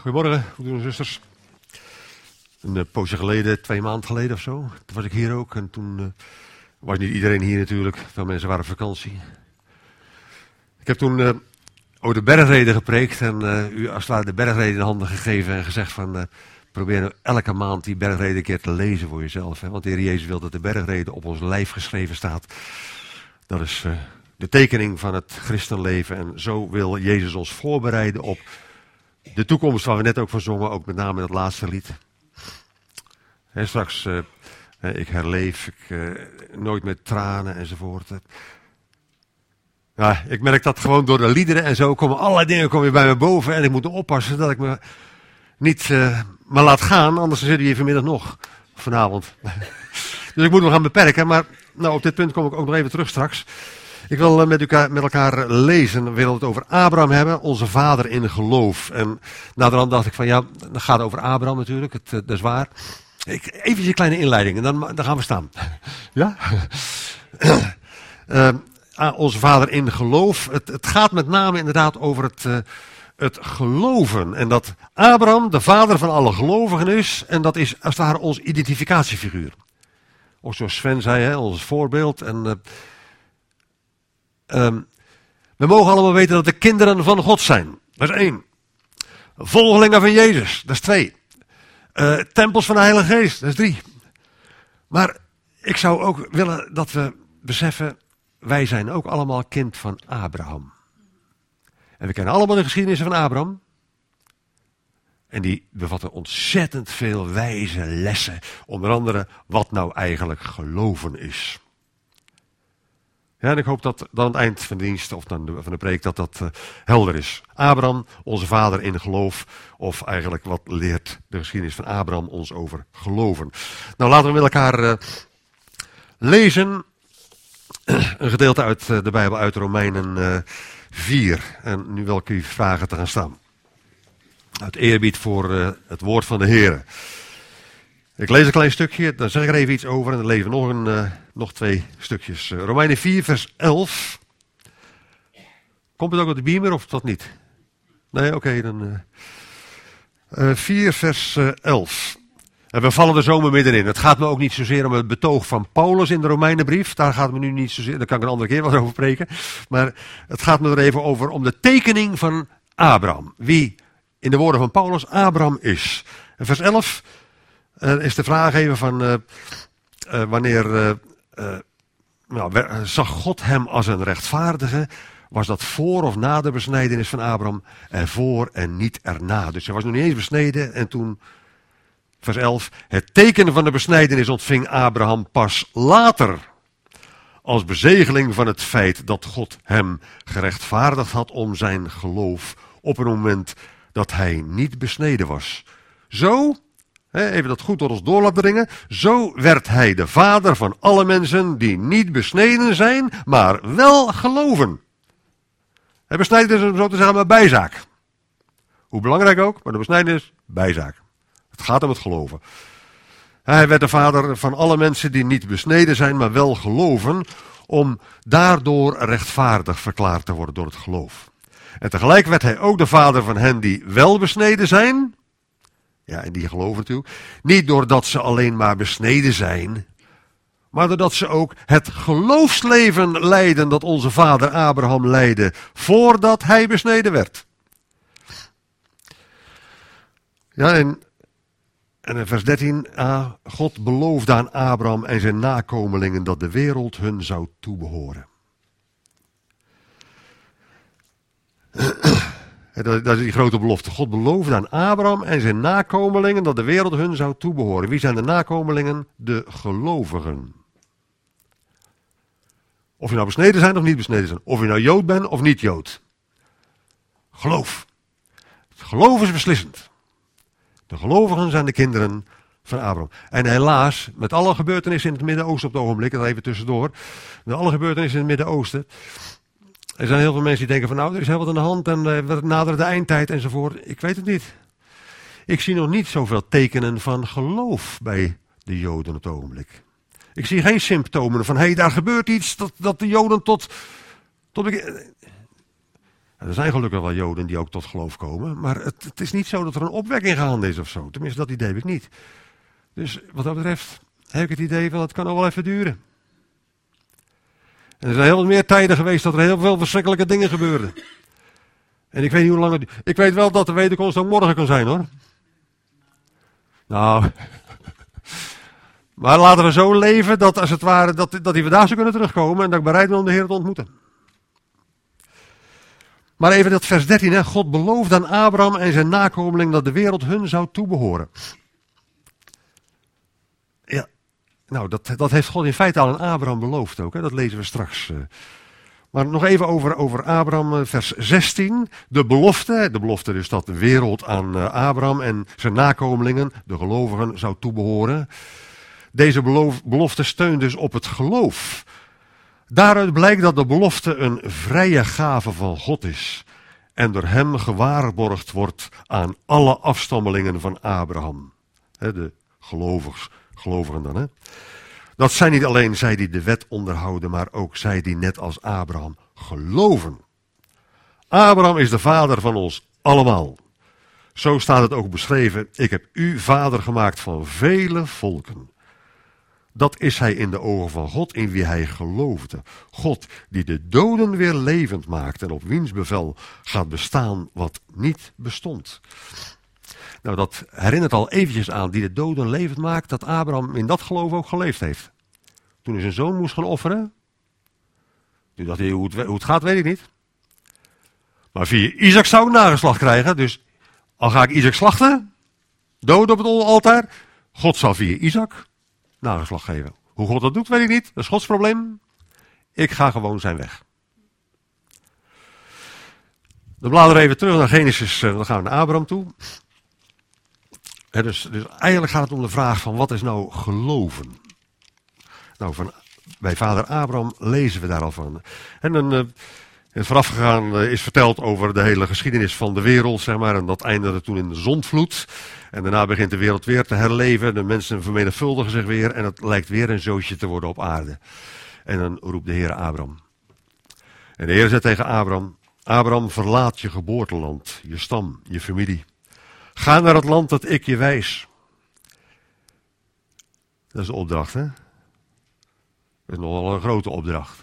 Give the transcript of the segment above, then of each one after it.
Goedemorgen, broeders en zusters. Een poosje geleden, 2 maanden geleden of zo, toen was ik hier ook. En toen was niet iedereen hier natuurlijk, veel mensen waren op vakantie. Ik heb toen over de bergreden gepreekt en u als het ware de bergreden in handen gegeven en gezegd van... probeer nou elke maand die bergreden een keer te lezen voor jezelf. Hè? Want de Heer Jezus wil dat de bergreden op ons lijf geschreven staat. Dat is de tekening van het christenleven. En zo wil Jezus ons voorbereiden op de toekomst waar we net ook van zongen. Ook met name in het laatste lied. Hè, straks, ik herleef, nooit met tranen enzovoort. Ja, ik merk dat gewoon door de liederen en zo komen allerlei dingen weer bij me boven. En ik moet oppassen dat ik me niet maar laat gaan, anders zitten we hier vanmiddag nog, vanavond. Dus ik moet me gaan beperken, maar nou, op dit punt kom ik ook nog even terug straks. Ik wil met elkaar lezen, we willen het over Abraham hebben, onze vader in geloof. En naderhand dacht ik van ja, dat gaat over Abraham natuurlijk, dat is waar. Even een kleine inleiding en dan gaan we staan. Ja? Onze vader in geloof, het gaat met name inderdaad over het geloven. En dat Abraham de vader van alle gelovigen is. En dat is als het ware ons identificatiefiguur. Ook zoals Sven zei, hè, ons voorbeeld. En we mogen allemaal weten dat de kinderen van God zijn. Dat is 1. Volgelingen van Jezus. Dat is 2. Tempels van de Heilige Geest. Dat is 3. Maar ik zou ook willen dat we beseffen, wij zijn ook allemaal kind van Abraham. En we kennen allemaal de geschiedenissen van Abraham. En die bevatten ontzettend veel wijze lessen. Onder andere wat nou eigenlijk geloven is. Ja, en ik hoop dat dan aan het eind van de dienst of dan van de preek dat helder is. Abraham, onze vader in geloof. Of eigenlijk wat leert de geschiedenis van Abraham ons over geloven. Nou, laten we met elkaar lezen. Een gedeelte uit de Bijbel uit Romeinen 4. En nu wil ik u vragen te gaan staan. Uit eerbied voor het woord van de Heer. Ik lees een klein stukje, dan zeg ik er even iets over en dan lezen we nog 2 stukjes. Romeinen 4 vers 11. Komt het ook op de beamer of dat niet? Nee, oké, dan 4 vers 11. En we vallen er zomaar middenin. Het gaat me ook niet zozeer om het betoog van Paulus in de Romeinenbrief. Daar gaat het me nu niet zozeer, daar kan ik een andere keer wat over spreken. Maar het gaat me er even over om de tekening van Abraham. Wie in de woorden van Paulus Abraham is. En vers 11 is de vraag even van wanneer zag God hem als een rechtvaardige? Was dat voor of na de besnijdenis van Abraham? Voor en niet erna. Dus hij was nog niet eens besneden en toen... Vers 11. Het teken van de besnijdenis ontving Abraham pas later. Als bezegeling van het feit dat God hem gerechtvaardigd had om zijn geloof op een moment dat hij niet besneden was. Zo, even dat goed door ons door laten dringen. Zo werd hij de vader van alle mensen die niet besneden zijn, maar wel geloven. Hij besnijdenis is om zo te zeggen maar bijzaak. Hoe belangrijk ook, maar de besnijdenis bijzaak. Het gaat om het geloven. Hij werd de vader van alle mensen die niet besneden zijn, maar wel geloven, om daardoor rechtvaardig verklaard te worden door het geloof. En tegelijk werd hij ook de vader van hen die wel besneden zijn. Ja, en die geloven natuurlijk. Niet doordat ze alleen maar besneden zijn, maar doordat ze ook het geloofsleven leiden dat onze vader Abraham leidde, voordat hij besneden werd. Ja, en in vers 13, God beloofde aan Abraham en zijn nakomelingen dat de wereld hun zou toebehoren. Dat is die grote belofte. God beloofde aan Abraham en zijn nakomelingen dat de wereld hun zou toebehoren. Wie zijn de nakomelingen? De gelovigen. Of je nou besneden zijn of niet besneden zijn. Of je nou Jood bent of niet Jood. Geloof. Het geloof is beslissend. De gelovigen zijn de kinderen van Abraham. En helaas, met alle gebeurtenissen in het Midden-Oosten op het ogenblik, dat even tussendoor, met alle gebeurtenissen in het Midden-Oosten, er zijn heel veel mensen die denken van nou, er is heel wat aan de hand en we naderen de eindtijd enzovoort. Ik weet het niet. Ik zie nog niet zoveel tekenen van geloof bij de Joden op het ogenblik. Ik zie geen symptomen van, daar gebeurt iets dat de Joden tot Er zijn gelukkig wel Joden die ook tot geloof komen, maar het is niet zo dat er een opwekking gaande is of zo. Tenminste, dat idee heb ik niet. Dus wat dat betreft heb ik het idee van het kan nog wel even duren. En er zijn heel wat meer tijden geweest dat er heel veel verschrikkelijke dingen gebeurden. En ik weet niet hoe lang het... Ik weet wel dat de wederkomst ook morgen kan zijn, hoor. Nou... Maar laten we zo leven dat als het ware dat hij vandaag zou kunnen terugkomen en dat ik bereid ben om de Heer te ontmoeten. Maar even dat vers 13, hè. God beloofde aan Abraham en zijn nakomeling dat de wereld hun zou toebehoren. Ja, nou dat heeft God in feite al aan Abraham beloofd ook, hè. Dat lezen we straks. Maar nog even over Abraham, vers 16. De belofte dus dat de wereld aan Abraham en zijn nakomelingen, de gelovigen, zou toebehoren. Deze belofte steunt dus op het geloof. Daaruit blijkt dat de belofte een vrije gave van God is. En door hem gewaarborgd wordt aan alle afstammelingen van Abraham. De gelovigen dan. Hè? Dat zijn niet alleen zij die de wet onderhouden, maar ook zij die net als Abraham geloven. Abraham is de vader van ons allemaal. Zo staat het ook beschreven. Ik heb u vader gemaakt van vele volken. Dat is hij in de ogen van God, in wie hij geloofde. God die de doden weer levend maakt en op wiens bevel gaat bestaan wat niet bestond. Nou, dat herinnert al eventjes aan die de doden levend maakt, dat Abraham in dat geloof ook geleefd heeft. Toen hij zijn zoon moest gaan offeren, toen dacht hij, hoe het gaat weet ik niet. Maar via Isaac zou ik nageslacht krijgen, dus al ga ik Isaac slachten, dood op het altaar, God zal via Isaac nageslag geven. Hoe God dat doet, weet ik niet. Dat is Gods probleem. Ik ga gewoon zijn weg. Dan bladeren we even terug naar Genesis. Dan gaan we naar Abraham toe. Dus eigenlijk gaat het om de vraag van wat is nou geloven? Nou, bij vader Abraham lezen we daar al van. En dan voorafgegaan is verteld over de hele geschiedenis van de wereld, zeg maar. En dat eindigde toen in de zondvloed. En daarna begint de wereld weer te herleven. De mensen vermenigvuldigen zich weer. En het lijkt weer een zootje te worden op aarde. En dan roept de Heer Abraham. En de Heer zegt tegen Abraham: Abraham, verlaat je geboorteland, je stam, je familie. Ga naar het land dat ik je wijs. Dat is de opdracht, hè? Dat is nogal een grote opdracht.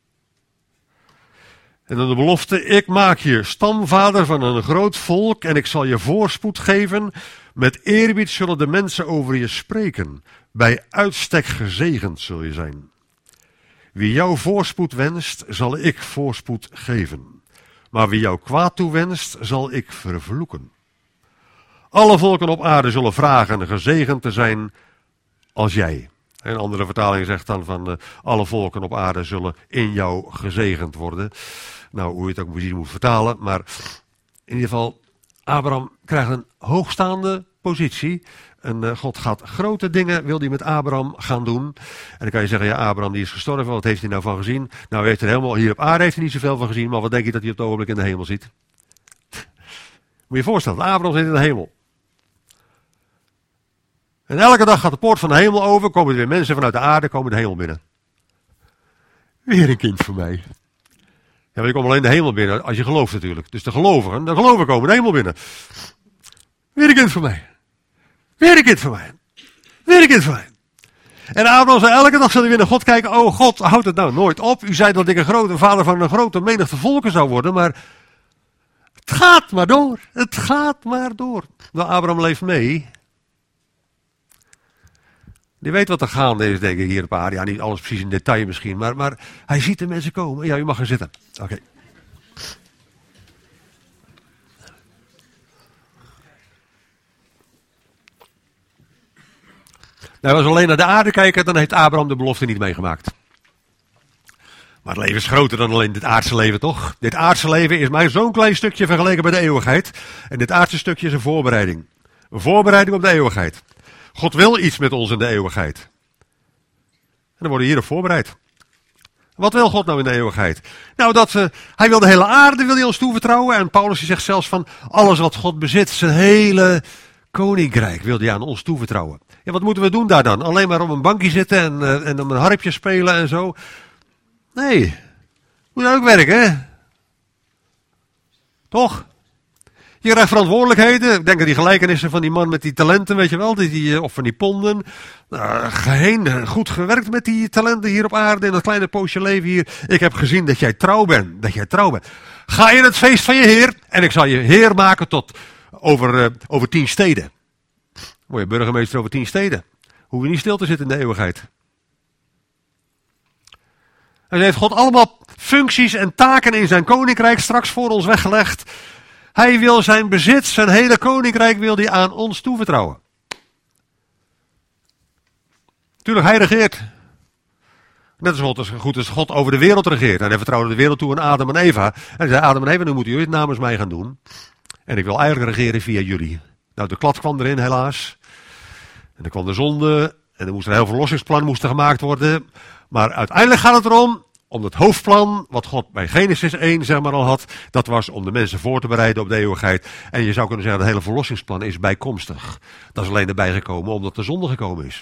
En dan de belofte: ik maak je stamvader van een groot volk en ik zal je voorspoed geven. Met eerbied zullen de mensen over je spreken. Bij uitstek gezegend zul je zijn. Wie jou voorspoed wenst, zal ik voorspoed geven. Maar wie jou kwaad toewenst, zal ik vervloeken. Alle volken op aarde zullen vragen gezegend te zijn als jij. Een andere vertaling zegt dan van alle volken op aarde zullen in jou gezegend worden. Nou, hoe je het ook precies moet vertalen. Maar in ieder geval, Abraham krijgt een hoogstaande positie. En God gaat grote dingen, wil hij met Abraham gaan doen. En dan kan je zeggen, ja, Abraham die is gestorven, wat heeft hij nou van gezien? Nou, heeft hij helemaal, hier op aarde heeft hij niet zoveel van gezien, maar wat denk je dat hij op het ogenblik in de hemel ziet? Moet je je voorstellen, Abraham zit in de hemel. En elke dag gaat de poort van de hemel open, komen er weer mensen vanuit de aarde, komen de hemel binnen. Weer een kind voor mij. Ja, maar je komt alleen de hemel binnen, als je gelooft natuurlijk. Dus de gelovigen komen de hemel binnen. Weer een kind voor mij. Weer een kind voor mij. Weer een kind voor mij. En Abraham zei, elke dag zal hij weer naar God kijken. Oh God, houdt het nou nooit op. U zei dat ik een vader van een grote menigte volken zou worden, maar het gaat maar door. Het gaat maar door. Nou, Abraham leeft mee. Die weet wat er gaande is, denk ik, hier op aarde. Ja, niet alles precies in detail misschien, maar hij ziet de mensen komen. Ja, u mag gaan zitten. Oké. Nou, als we alleen naar de aarde kijken, dan heeft Abraham de belofte niet meegemaakt. Maar het leven is groter dan alleen dit aardse leven, toch? Dit aardse leven is maar zo'n klein stukje vergeleken bij de eeuwigheid. En dit aardse stukje is een voorbereiding. Een voorbereiding op de eeuwigheid. God wil iets met ons in de eeuwigheid. En dan worden we hierop voorbereid. Wat wil God nou in de eeuwigheid? Nou, hij wil de hele aarde wil hij ons toevertrouwen. En Paulus zegt zelfs van alles wat God bezit, zijn hele koninkrijk wil hij aan ons toevertrouwen. Ja, wat moeten we doen daar dan? Alleen maar op een bankje zitten en op een harpje spelen en zo? Nee, moet ook werken, hè? Toch? Je krijgt verantwoordelijkheden. Ik denk aan die gelijkenissen van die man met die talenten, weet je wel. Of van die ponden. Goed gewerkt met die talenten hier op aarde. In dat kleine poosje leven hier. Ik heb gezien dat jij trouw bent. Ga in het feest van je Heer. En ik zal je Heer maken tot over 10 steden. Word je burgemeester over 10 steden. Hoef je niet stil te zitten in de eeuwigheid. En heeft God allemaal functies en taken in zijn koninkrijk straks voor ons weggelegd. Hij wil zijn bezit, zijn hele koninkrijk wil hij aan ons toevertrouwen. Tuurlijk, hij regeert. Net als goed als God over de wereld regeert. En hij vertrouwde de wereld toe aan Adam en Eva. En hij zei, Adam en Eva, nu moeten jullie het namens mij gaan doen. En ik wil eigenlijk regeren via jullie. Nou, de klad kwam erin helaas. En dan kwam de zonde. En er moest een heel verlossingsplan gemaakt worden. Maar uiteindelijk gaat het erom, om het hoofdplan, wat God bij Genesis 1 zeg maar al had, dat was om de mensen voor te bereiden op de eeuwigheid. En je zou kunnen zeggen, het hele verlossingsplan is bijkomstig. Dat is alleen erbij gekomen omdat de zonde gekomen is.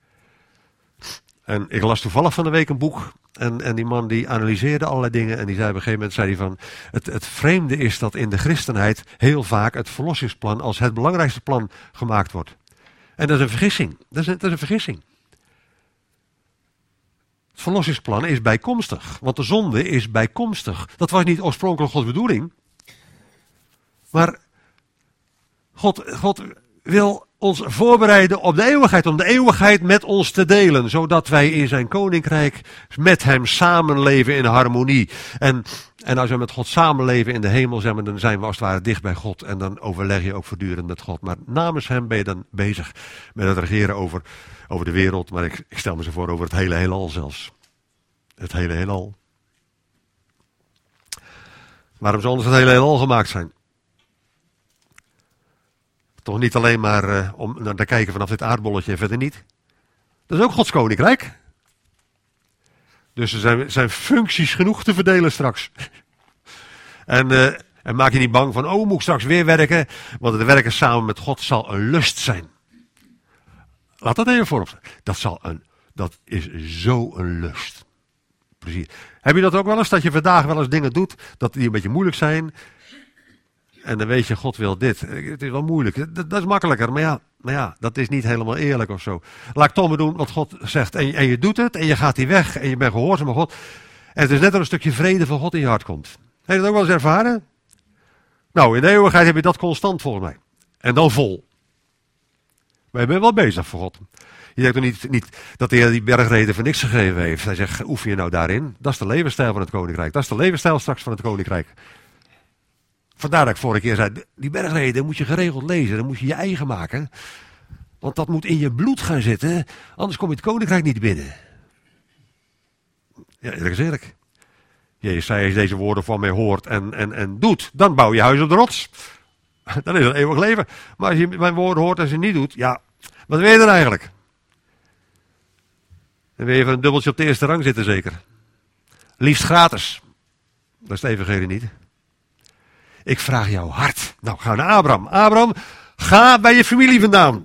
En ik las toevallig van de week een boek. En die man die analyseerde allerlei dingen. En die zei op een gegeven moment, van, het vreemde is dat in de christenheid heel vaak het verlossingsplan als het belangrijkste plan gemaakt wordt. En dat is een vergissing. Dat is een vergissing. Het verlossingsplan is bijkomstig. Want de zonde is bijkomstig. Dat was niet oorspronkelijk Gods bedoeling. Maar God wil ons voorbereiden op de eeuwigheid. Om de eeuwigheid met ons te delen. Zodat wij in zijn koninkrijk met hem samenleven in harmonie. En als we met God samenleven in de hemel, dan zijn we als het ware dicht bij God. En dan overleg je ook voortdurend met God. Maar namens hem ben je dan bezig met het regeren over de wereld. Maar ik stel me zo voor over het hele heelal zelfs. Het hele heelal. Waarom zou anders het hele heelal gemaakt zijn? Toch niet alleen maar om naar te kijken vanaf dit aardbolletje en verder niet. Dat is ook Gods koninkrijk. Dus er zijn functies genoeg te verdelen straks. En maak je niet bang van, moet ik straks weer werken? Want het werken samen met God zal een lust zijn. Laat dat even voorop. Dat is zo een lust. Precies. Heb je dat ook wel eens? Dat je vandaag wel eens dingen doet, dat die een beetje moeilijk zijn. En dan weet je, God wil dit. Het is wel moeilijk. Dat is makkelijker. Maar ja, dat is niet helemaal eerlijk of zo. Laat ik toch maar doen wat God zegt. En je doet het en je gaat die weg en je bent gehoorzaam aan God. En het is net als een stukje vrede van God in je hart komt. Heb je dat ook wel eens ervaren? Nou, in de eeuwigheid heb je dat constant volgens mij. En dan vol. Maar je bent wel bezig voor God. Je denkt toch niet dat de Heer die bergreden voor niks gegeven heeft. Hij zegt, oefen je nou daarin? Dat is de levensstijl van het koninkrijk. Dat is de levensstijl straks van het koninkrijk. Vandaar dat ik vorige keer zei, die bergreden moet je geregeld lezen. Dan moet je je eigen maken. Want dat moet in je bloed gaan zitten. Anders kom je het koninkrijk niet binnen. Ja, eerlijk is eerlijk. Jezus zei, als je deze woorden van mij hoort en doet, dan bouw je huis op de rots. Dan is het eeuwig leven. Maar als je mijn woorden hoort en ze niet doet, ja, wat wil je dan eigenlijk? Dan wil je even een dubbeltje op de eerste rang zitten zeker. Liefst gratis. Dat is het evangelie niet. Ik vraag jouw hart. Nou, ga naar Abraham. Abraham, ga bij je familie vandaan.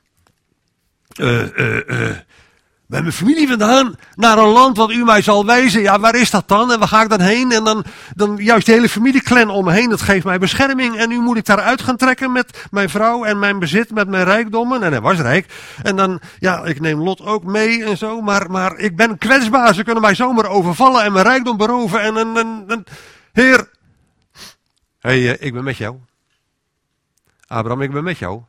Bij mijn familie vandaan naar een land wat u mij zal wijzen. Ja, waar is dat dan? En waar ga ik dan heen? En dan juist de hele familieclan om me heen. Dat geeft mij bescherming. En nu moet ik daaruit gaan trekken met mijn vrouw en mijn bezit, met mijn rijkdommen. En hij was rijk. En dan, ja, ik neem Lot ook mee en zo. Maar ik ben kwetsbaar. Ze kunnen mij zomaar overvallen en mijn rijkdom beroven. En Heer, ik ben met jou. Abraham, ik ben met jou.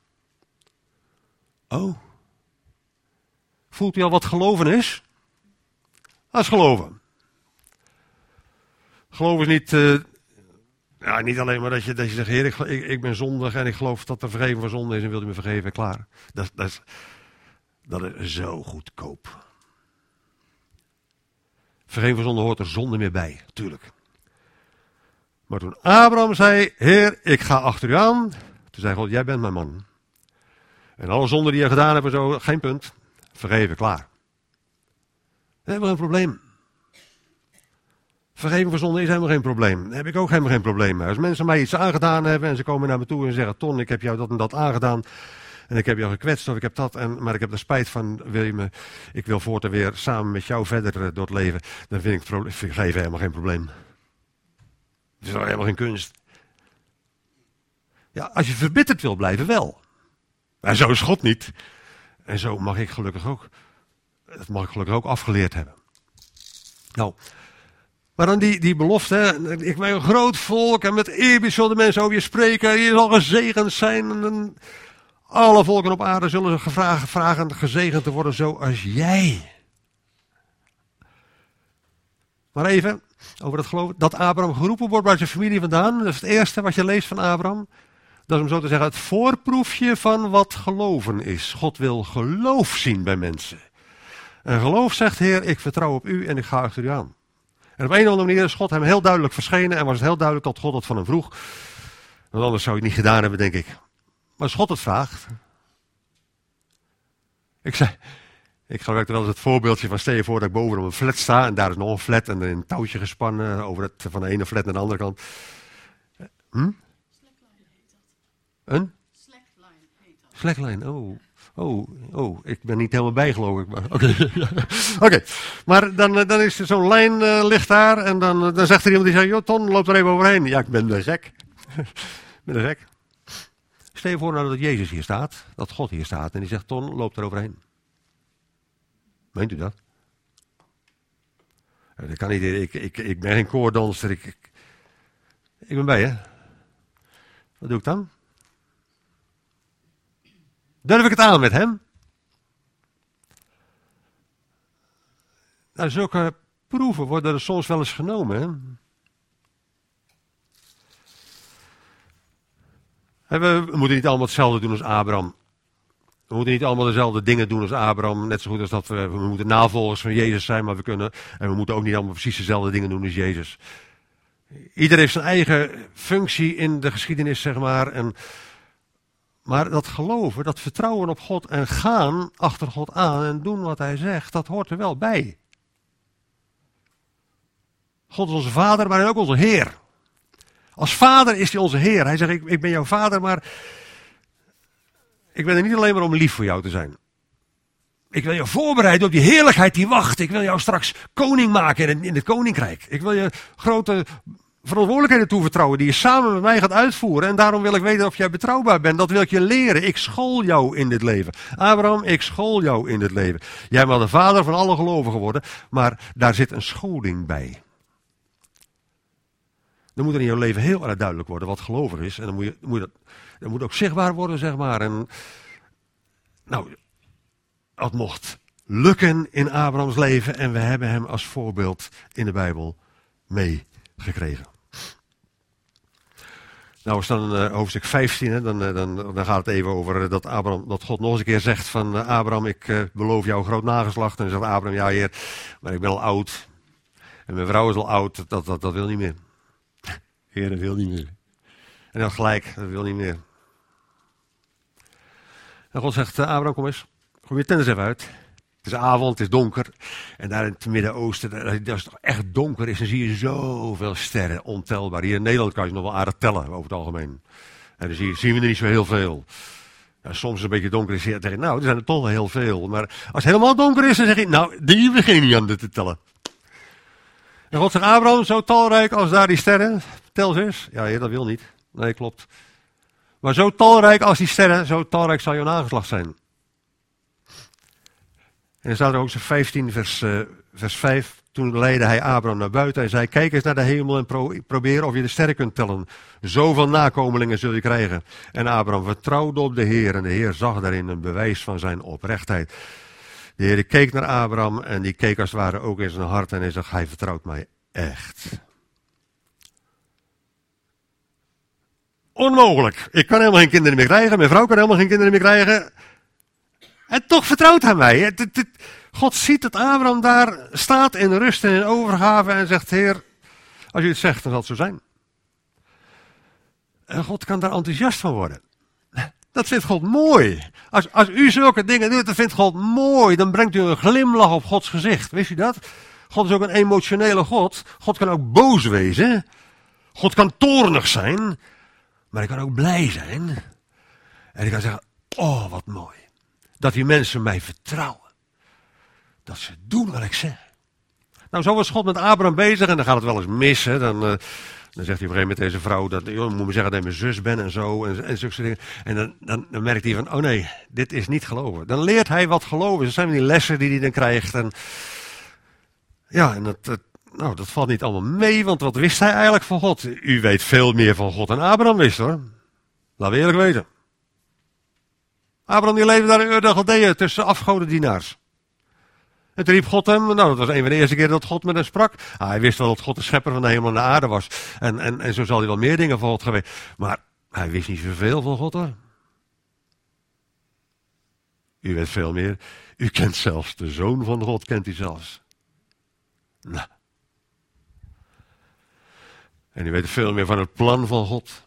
Oh. Voelt u al wat geloven is? Dat is geloven. Geloof is niet alleen maar dat je zegt, Heer, ik ben zondig en ik geloof dat er vergeving van zonde is en wilt u me vergeven, klaar. Dat is zo goedkoop. Vergeving van zonde hoort er zonde meer bij, tuurlijk. Maar toen Abraham zei, Heer, ik ga achter u aan. Toen zei God, jij bent mijn man. En alle zonden die je gedaan hebt en zo, geen punt. Vergeven, klaar. Dan hebben we een probleem. Vergeven voor zonde is helemaal geen probleem. Daar heb ik ook helemaal geen probleem mee. Als mensen mij iets aangedaan hebben en ze komen naar me toe en zeggen, Ton, ik heb jou dat en dat aangedaan. En ik heb jou gekwetst of ik heb dat, maar ik heb er spijt van, ik wil voortaan weer samen met jou verder door het leven. Dan vind ik vergeven helemaal geen probleem. Het is helemaal geen kunst. Ja, als je verbitterd wil blijven, wel. Maar zo is God niet. En zo mag ik gelukkig ook. Dat mag ik gelukkig ook afgeleerd hebben. Nou, maar dan die belofte. Hè? Ik ben een groot volk en met eerbied zullen de mensen over je spreken. Je zal gezegend zijn. En alle volken op aarde zullen ze vragen gezegend te worden zoals jij. Maar even over het geloof. Dat Abraham geroepen wordt bij zijn familie vandaan. Dat is het eerste wat je leest van Abraham. Dat is om zo te zeggen het voorproefje van wat geloven is. God wil geloof zien bij mensen. En geloof zegt, Heer, ik vertrouw op u en ik ga achter u aan. En op een of andere manier is God hem heel duidelijk verschenen en was het heel duidelijk dat God het van hem vroeg. Want anders zou hij het niet gedaan hebben, denk ik. Maar als God het vraagt. Ik gebruik wel eens het voorbeeldje van stel je voor dat ik boven op een flat sta en daar is nog een flat en er een touwtje gespannen over van de ene flat naar de andere kant. Slackline heet dat. Een? Slackline heet dat. Slackline, ik ben niet helemaal bij, geloof ik. Oké. Maar dan is er zo'n lijn ligt daar en dan zegt er iemand die zegt, joh, Ton, loop er even overheen. Ja, ik ben de gek. Stel je voor nou dat Jezus hier staat, dat God hier staat en die zegt, Ton, loop er overheen. Meent u dat? Dat kan niet. Ik ben geen koordanser. Ik ben bij je. Wat doe ik dan? Durf ik het aan met hem? Nou, zulke proeven worden er soms wel eens genomen. Hè? We moeten niet allemaal hetzelfde doen als Abraham. We moeten niet allemaal dezelfde dingen doen als Abraham. Net zo goed als dat we moeten navolgers van Jezus zijn, maar we moeten ook niet allemaal precies dezelfde dingen doen als Jezus. Ieder heeft zijn eigen functie in de geschiedenis, zeg maar. Maar dat geloven, dat vertrouwen op God en gaan achter God aan en doen wat hij zegt, dat hoort er wel bij. God is onze vader, maar hij is ook onze Heer. Als vader is hij onze Heer. Hij zegt, ik ben jouw vader, maar ik ben er niet alleen maar om lief voor jou te zijn. Ik wil je voorbereiden op die heerlijkheid die wacht. Ik wil jou straks koning maken in het koninkrijk. Ik wil je grote verantwoordelijkheden toevertrouwen die je samen met mij gaat uitvoeren. En daarom wil ik weten of jij betrouwbaar bent. Dat wil ik je leren. Ik school jou in dit leven. Abraham, ik school jou in dit leven. Jij bent de vader van alle gelovigen worden, maar daar zit een scholing bij. Dan moet er in jouw leven heel erg duidelijk worden wat gelovig is. En dan moet ook zichtbaar worden, zeg maar. En nou, dat mocht lukken in Abrahams leven. En we hebben hem als voorbeeld in de Bijbel meegekregen. Nou, is dan hoofdstuk 15. Hè, dan gaat het even over dat God nog eens een keer zegt van Abraham, ik beloof jou groot nageslacht. En dan zegt Abraham, ja Heer, maar ik ben al oud. En mijn vrouw is al oud, dat wil niet meer. Heer, dat wil niet meer. En dan gelijk, dat wil niet meer. En God zegt, Abraham, kom eens. Gooi je tent eens even uit. Het is avond, het is donker. En daar in het Midden-Oosten, dat is toch echt donker is, dan zie je zoveel sterren, ontelbaar. Hier in Nederland kan je nog wel aardig tellen, over het algemeen. En dan zien we er niet zo heel veel. Ja, soms is het een beetje donker is, dan zeg je, nou, er zijn er toch wel heel veel. Maar als het helemaal donker is, dan zeg je, nou, die begin je niet aan te tellen. En God zegt, Abraham, zo talrijk als daar die sterren, tel ze eens. Ja, Heer, dat wil niet. Nee, klopt. Maar zo talrijk als die sterren, zo talrijk zal jouw nageslacht zijn. En dan staat er ook zo 15 vers 5. Toen leidde hij Abraham naar buiten en zei, kijk eens naar de hemel en probeer of je de sterren kunt tellen. Zoveel nakomelingen zul je krijgen. En Abraham vertrouwde op de Heer en de Heer zag daarin een bewijs van zijn oprechtheid. De Heer keek naar Abraham en die keek als het ware ook in zijn hart en hij zegt, hij vertrouwt mij echt. Onmogelijk. Ik kan helemaal geen kinderen meer krijgen, mijn vrouw kan helemaal geen kinderen meer krijgen. En toch vertrouwt hij mij. God ziet dat Abraham daar staat in rust en in overgave en zegt, Heer, als u het zegt, dan zal het zo zijn. En God kan daar enthousiast van worden. Dat vindt God mooi. Als u zulke dingen doet, dan vindt God mooi. Dan brengt u een glimlach op Gods gezicht. Wist u dat? God is ook een emotionele God. God kan ook boos wezen. God kan toornig zijn. Maar hij kan ook blij zijn. En hij kan zeggen, oh wat mooi. Dat die mensen mij vertrouwen. Dat ze doen wat ik zeg. Nou, zo was God met Abraham bezig en dan gaat het wel eens mis. Hè. Dan zegt hij op een gegeven moment tegen zijn vrouw, dat, joh, moet me zeggen dat ik mijn zus ben en zo, en zulke dingen. En dan merkt hij van, oh nee, dit is niet geloven. Dan leert hij wat geloven is. Dat zijn die lessen die hij dan krijgt. En ja, en dat valt niet allemaal mee, want wat wist hij eigenlijk van God? U weet veel meer van God dan Abraham wist, hoor. Laten we eerlijk weten. Abraham die leefde daar in Ur de Galdeeën tussen afgodendienaars. En toen riep God hem, nou dat was een van de eerste keer dat God met hem sprak. Hij wist wel dat God de schepper van de hemel en de aarde was. En zo zal hij wel meer dingen van God geweten. Maar hij wist niet zoveel van God, hoor. U weet veel meer. U kent zelfs de Zoon van God, kent u zelfs. Nou. En u weet veel meer van het plan van God.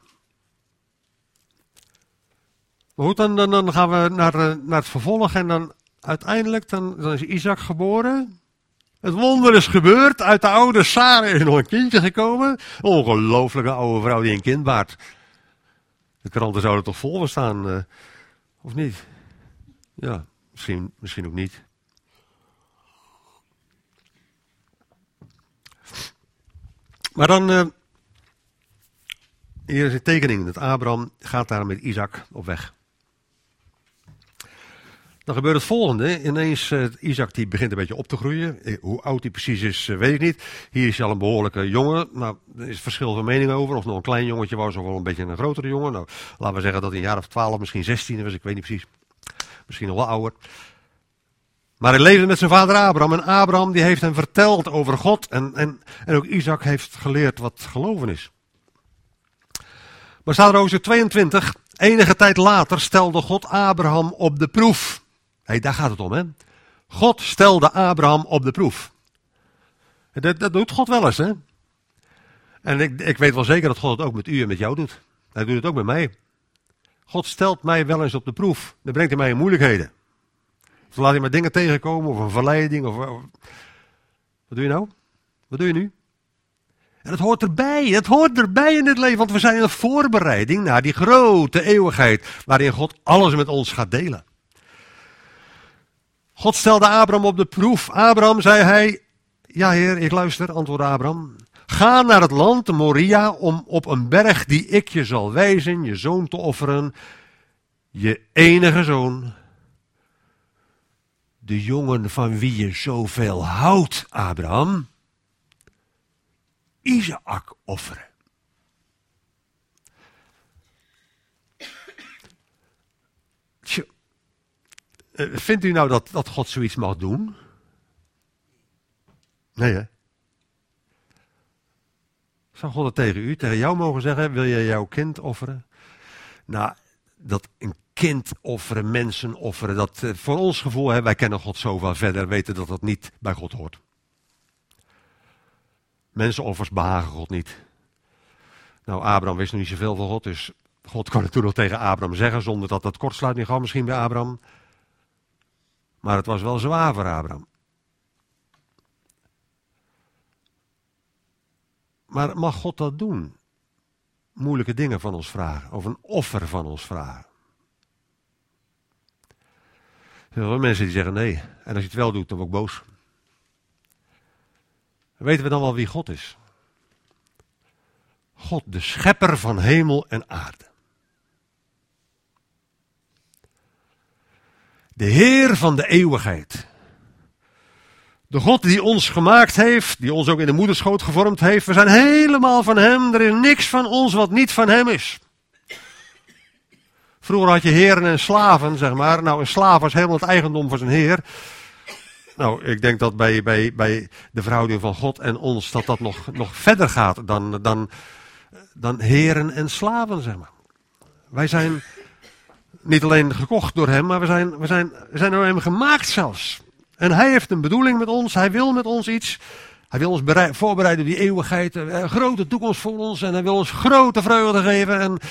Maar goed, dan gaan we naar het vervolg en dan uiteindelijk dan is Isaac geboren. Het wonder is gebeurd. Uit de oude Sarah is nog een kindje gekomen. Ongelooflijke oude vrouw die een kind baart. De kranten zouden toch vol staan, of niet? Ja, misschien ook niet. Maar dan, hier is een tekening dat Abraham gaat daar met Isaac op weg. Dan gebeurt het volgende. Ineens, Isaac die begint een beetje op te groeien. Hoe oud hij precies is, weet ik niet. Hier is hij al een behoorlijke jongen. Nou, er is verschil van mening over. Of nog een klein jongetje was, of wel een beetje een grotere jongen. Nou, laten we zeggen dat hij een jaar of 12, misschien 16 was. Ik weet niet precies. Misschien nog wel ouder. Maar hij leefde met zijn vader Abraham. En Abraham die heeft hem verteld over God. En ook Isaac heeft geleerd wat geloven is. Maar staat er Hoofdstuk 22. Enige tijd later stelde God Abraham op de proef. Daar gaat het om, hè. God stelde Abraham op de proef. Dat doet God wel eens, hè. En ik weet wel zeker dat God het ook met u en met jou doet. Hij doet het ook met mij. God stelt mij wel eens op de proef. Dan brengt hij mij in moeilijkheden. Of laat hij maar dingen tegenkomen, of een verleiding. Of wat doe je nou? Wat doe je nu? En het hoort erbij. Het hoort erbij in dit leven. Want we zijn een voorbereiding naar die grote eeuwigheid. Waarin God alles met ons gaat delen. God stelde Abraham op de proef. Abraham, zei hij. Ja, Heer, ik luister, antwoordde Abraham. Ga naar het land, de Moria, om op een berg die ik je zal wijzen, je zoon te offeren. Je enige zoon. De jongen van wie je zoveel houdt, Abraham. Isaac offeren. Vindt u nou dat God zoiets mag doen? Nee, hè? Zou God het tegen jou mogen zeggen? Wil je jouw kind offeren? Nou, dat een kind offeren, mensen offeren, dat voor ons gevoel, hè, wij kennen God zoveel verder, weten dat dat niet bij God hoort. Mensenoffers behagen God niet. Nou, Abraham wist nog niet zoveel van God, dus God kon het toen nog tegen Abraham zeggen, zonder dat dat kortsluiting gaf misschien bij Abraham. Maar het was wel zwaar voor Abraham. Maar mag God dat doen? Moeilijke dingen van ons vragen, of een offer van ons vragen. Er zijn wel mensen die zeggen nee, en als je het wel doet, dan word ik boos. Weten we dan wel wie God is? God, de schepper van hemel en aarde. De Heer van de eeuwigheid. De God die ons gemaakt heeft, die ons ook in de moederschoot gevormd heeft. We zijn helemaal van Hem. Er is niks van ons wat niet van Hem is. Vroeger had je heren en slaven, zeg maar. Nou, een slaaf was helemaal het eigendom van zijn heer. Nou, ik denk dat bij de verhouding van God en ons dat nog verder gaat dan heren en slaven, zeg maar. Wij zijn niet alleen gekocht door Hem, maar we zijn door Hem gemaakt zelfs. En Hij heeft een bedoeling met ons, Hij wil met ons iets. Hij wil ons voorbereiden op die eeuwigheid, een grote toekomst voor ons. En Hij wil ons grote vreugde geven. En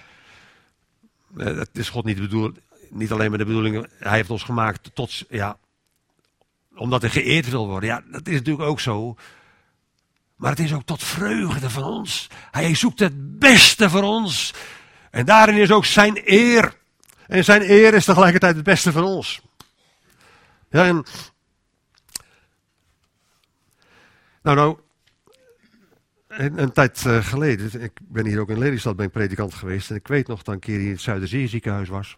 het is God niet alleen met de bedoeling, Hij heeft ons gemaakt tot, ja, omdat Hij geëerd wil worden. Ja, dat is natuurlijk ook zo. Maar het is ook tot vreugde van ons. Hij zoekt het beste voor ons. En daarin is ook zijn eer. En zijn eer is tegelijkertijd het beste van ons. Ja, en Nou, Een tijd geleden, ik ben hier ook in Lelystad, ben ik predikant geweest. En ik weet nog dat een keer hier in het Zuiderzee ziekenhuis was.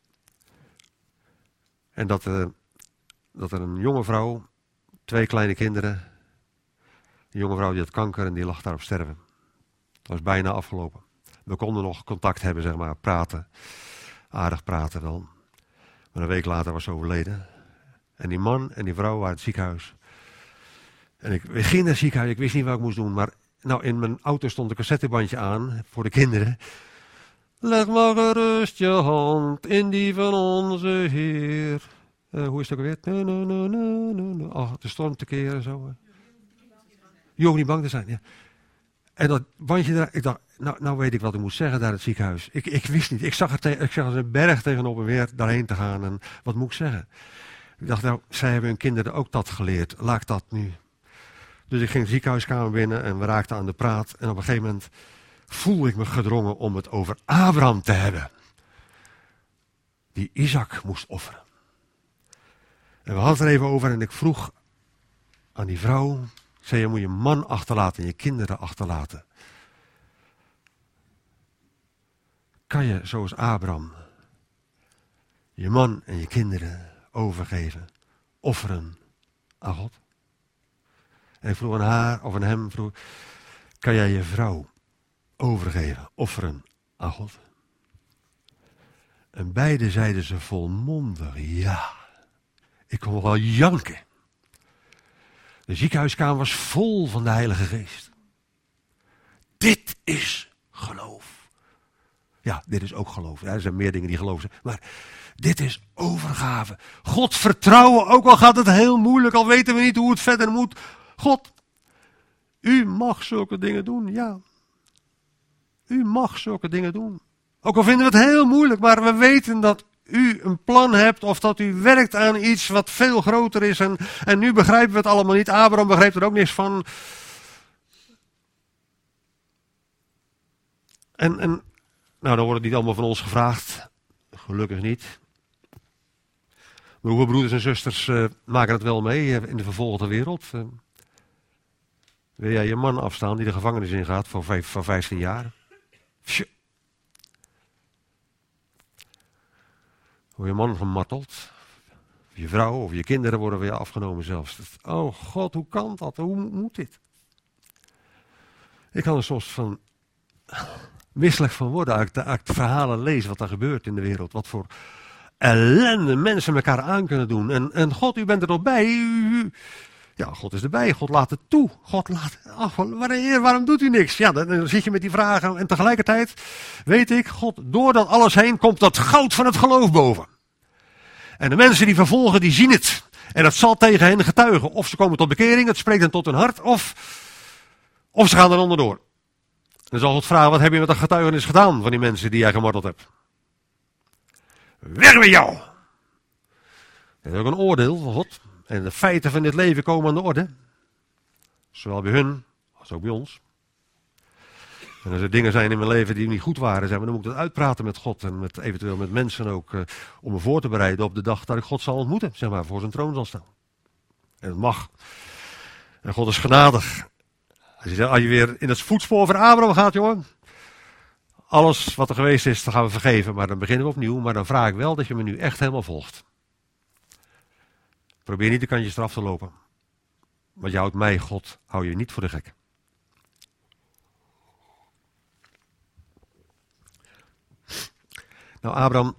En dat er een jonge vrouw, 2 kleine kinderen. Die jonge vrouw die had kanker en die lag daar op sterven. Het was bijna afgelopen. We konden nog contact hebben, zeg maar, praten. Aardig praten wel. Maar een week later was ze overleden. En die man en die vrouw waren in het ziekenhuis. En ik ging naar het ziekenhuis, ik wist niet wat ik moest doen. Maar nou, in mijn auto stond een cassettebandje aan voor de kinderen. Leg maar gerust je hand in die van onze Heer. Hoe is het ook alweer? Oh, de storm te keren en zo. Je hoeft niet bang te zijn, ja. En dat bandje daar, ik dacht, nou weet ik wat ik moet zeggen daar in het ziekenhuis. Ik wist niet, ik zag er een berg tegenop en weer daarheen te gaan. En wat moet ik zeggen? Ik dacht, nou, zij hebben hun kinderen ook dat geleerd. Laat ik dat nu. Dus ik ging de ziekenhuiskamer binnen en we raakten aan de praat. En op een gegeven moment voelde ik me gedrongen om het over Abraham te hebben. Die Isaac moest offeren. En we hadden het er even over en ik vroeg aan die vrouw. Ik zei, je moet je man achterlaten en je kinderen achterlaten. Kan je, zoals Abraham, je man en je kinderen overgeven, offeren aan God? En ik vroeg aan haar of aan hem, kan jij je vrouw overgeven, offeren aan God? En beide zeiden ze volmondig ja. Ik kon wel janken. De ziekenhuiskamer was vol van de Heilige Geest. Dit is geloof. Ja, dit is ook geloof. Ja, er zijn meer dingen die geloof zijn. Maar dit is overgave. God vertrouwen, ook al gaat het heel moeilijk, al weten we niet hoe het verder moet. God, u mag zulke dingen doen, ja. U mag zulke dingen doen. Ook al vinden we het heel moeilijk, maar we weten dat u een plan hebt of dat u werkt aan iets wat veel groter is. En nu begrijpen we het allemaal niet. Abraham begreep er ook niks van. En nou, dan wordt het niet allemaal van ons gevraagd. Gelukkig niet. Maar hoeveel broeders en zusters maken het wel mee in de vervolgde wereld? Wil jij je man afstaan die de gevangenis ingaat voor 15 jaar? Psje. Word je man gemarteld? Of je vrouw of je kinderen worden weer afgenomen zelfs. Oh God, hoe kan dat? Hoe moet dit? Ik kan er soms van misselijk van worden als ik de verhalen lees wat er gebeurt in de wereld. Wat voor ellende mensen elkaar aan kunnen doen. En God, u bent er nog bij. Ja, God is erbij. God laat het toe. God laat, waarom doet u niks? Ja, dan zit je met die vragen. En tegelijkertijd weet ik, God, door dat alles heen komt dat goud van het geloof boven. En de mensen die vervolgen, die zien het. En dat zal tegen hen getuigen. Of ze komen tot bekering, het spreekt hen tot hun hart. Of ze gaan er onderdoor. Dan zal God vragen, wat heb je met dat getuigenis gedaan van die mensen die jij gemarteld hebt? Weg met jou! Dat is ook een oordeel van God. En de feiten van dit leven komen aan de orde. Zowel bij hun als ook bij ons. En als er dingen zijn in mijn leven die niet goed waren, dan moet ik dat uitpraten met God. En eventueel met mensen ook. Om me voor te bereiden op de dag dat ik God zal ontmoeten. Zeg maar, voor zijn troon zal staan. En dat mag. En God is genadig. Als je weer in het voetspoor van Abraham gaat, jongen. Alles wat er geweest is, dan gaan we vergeven. Maar dan beginnen we opnieuw. Maar dan vraag ik wel dat je me nu echt helemaal volgt. Probeer niet de kantjes eraf te lopen. Want je houdt mij, God, hou je niet voor de gek. Nou, Abraham.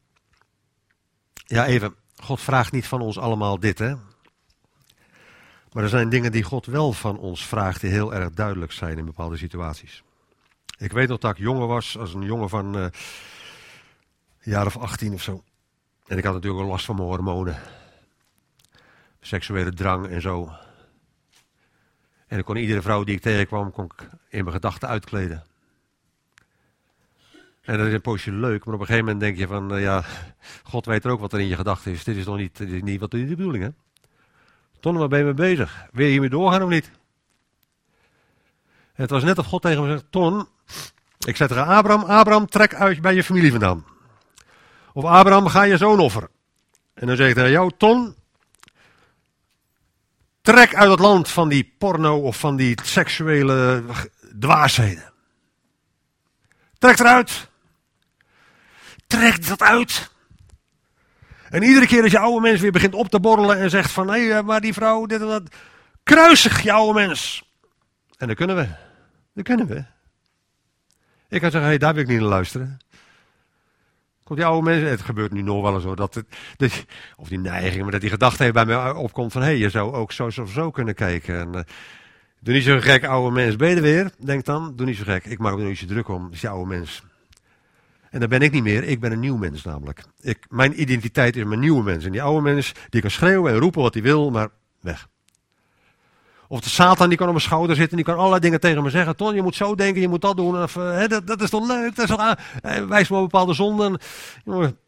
Ja, even. God vraagt niet van ons allemaal dit, hè. Maar er zijn dingen die God wel van ons vraagt die heel erg duidelijk zijn in bepaalde situaties. Ik weet nog dat ik jonger was, als een jongen van een jaar of 18 of zo. En ik had natuurlijk ook last van mijn hormonen. Seksuele drang en zo. En ik kon iedere vrouw die ik tegenkwam, kon ik in mijn gedachten uitkleden. En dat is een poosje leuk, maar op een gegeven moment denk je van, ja, God weet er ook wat er in je gedachten is. Dit is nog niet wat de bedoeling, hè. Ton, waar ben je mee bezig? Wil je hiermee doorgaan of niet? Het was net of God tegen me zegt, Ton, ik zei tegen Abraham, trek uit bij je familie vandaan. Of Abraham, ga je zoon offeren. En dan zeg ik tegen jou, Ton, Trek uit het land van die porno of van die seksuele dwaasheden. Trek eruit. Trek dat uit. En iedere keer als je oude mens weer begint op te borrelen en zegt van, hé, maar die vrouw, dit en dat. Kruisig je oude mens. En dat kunnen we. Dat kunnen we. Ik kan zeggen, hé, daar wil ik niet naar luisteren. Komt die oude mensen, het gebeurt nu nog wel eens zo, of die neiging, maar dat die gedachte bij mij opkomt van, hé, je zou ook zo of zo kunnen kijken. En, doe niet zo gek, oude mens, ben je er weer? Denk dan, doe niet zo gek, ik maak me er niet zo druk om, dat is die oude mens. En dat ben ik niet meer, ik ben een nieuw mens namelijk. Mijn identiteit is mijn nieuwe mens. En die oude mens, die kan schreeuwen en roepen wat hij wil, maar weg. Of de Satan, die kan op mijn schouder zitten, die kan allerlei dingen tegen me zeggen. Ton, je moet zo denken, je moet dat doen. Of, dat is toch leuk, dat is toch wijs me op bepaalde zonden. Jongen,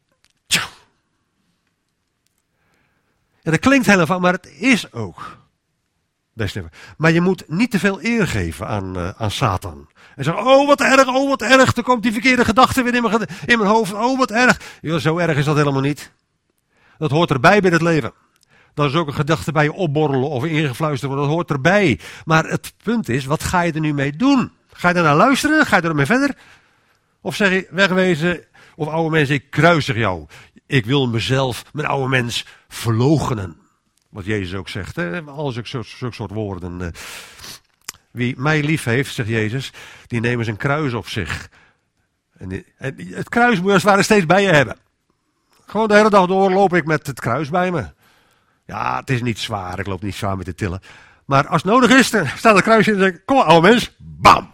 ja, dat klinkt heel erg, maar het is ook. Best maar je moet niet te veel eer geven aan Satan. En zeggen, oh wat erg, er komt die verkeerde gedachte weer in mijn hoofd. Oh wat erg. Ja, zo erg is dat helemaal niet. Dat hoort erbij bij het leven. Dat is ook een gedachte bij je opborrelen of ingefluisterd worden. Dat hoort erbij. Maar het punt is, wat ga je er nu mee doen? Ga je er naar luisteren? Ga je er mee verder? Of zeg je, wegwezen, of oude mensen, ik kruisig jou. Ik wil mezelf, mijn oude mens, verloochenen. Wat Jezus ook zegt, hè? Al zulke soort woorden. Wie mij lief heeft, zegt Jezus, die nemen zijn kruis op zich. En het kruis moet je als het ware steeds bij je hebben. Gewoon de hele dag door loop ik met het kruis bij me. Ja, het is niet zwaar, ik loop niet zwaar met te tillen. Maar als het nodig is, dan staat het kruisje en dan zeg ik, kom maar oude mens, bam.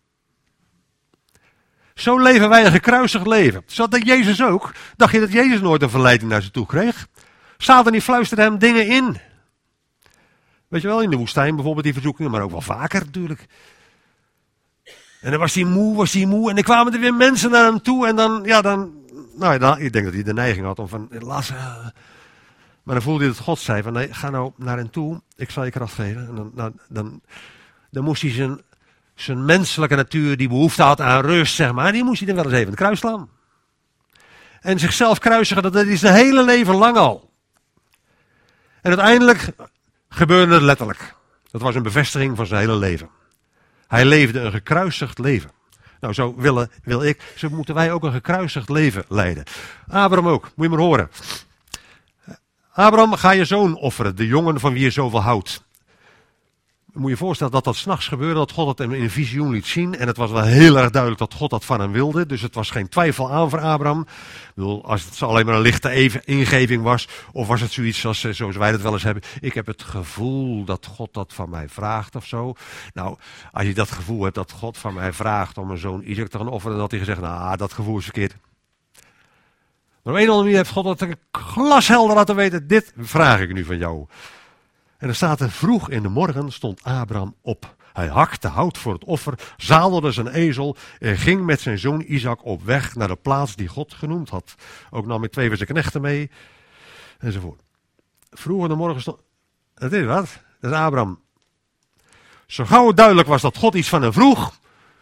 Zo leven wij een gekruisigd leven. Zo dat Jezus ook. Dacht je dat Jezus nooit een verleiding naar ze toe kreeg? Satan die fluisterde hem dingen in. Weet je wel, in de woestijn bijvoorbeeld die verzoekingen, maar ook wel vaker natuurlijk. En dan was hij moe. En dan kwamen er weer mensen naar hem toe. En dan, ik denk dat hij de neiging had om van, maar dan voelde hij dat God zei van, nee, ga nou naar hen toe. Ik zal je kracht geven. En dan moest hij zijn menselijke natuur, die behoefte had aan rust, zeg maar, die moest hij dan wel eens even in het kruis slaan. En zichzelf kruisigen, dat is zijn hele leven lang al. En uiteindelijk gebeurde het letterlijk. Dat was een bevestiging van zijn hele leven. Hij leefde een gekruisigd leven. Nou, zo zo moeten wij ook een gekruisigd leven leiden. Abraham ook, moet je maar horen. Abraham, ga je zoon offeren, de jongen van wie je zoveel houdt. Moet je je voorstellen dat dat 's nachts gebeurde, dat God het hem in een visioen liet zien. En het was wel heel erg duidelijk dat God dat van hem wilde. Dus het was geen twijfel aan voor Abraham. Ik bedoel, als het alleen maar een lichte ingeving was, of was het zoiets zoals wij dat wel eens hebben. Ik heb het gevoel dat God dat van mij vraagt of zo. Nou, als je dat gevoel hebt dat God van mij vraagt om een zoon Isaac te gaan offeren, dan had hij gezegd, nou, dat gevoel is verkeerd. Maar op een of andere manier heeft God dat glashelder laten weten, dit vraag ik nu van jou. En er staat er, vroeg in de morgen stond Abraham op. Hij hakte hout voor het offer, zadelde zijn ezel en ging met zijn zoon Isaac op weg naar de plaats die God genoemd had. Ook nam hij 2 van zijn knechten mee, enzovoort. Vroeg in de morgen stond... Dat is wat? Dat is Abraham. Zo gauw het duidelijk was dat God iets van hem vroeg,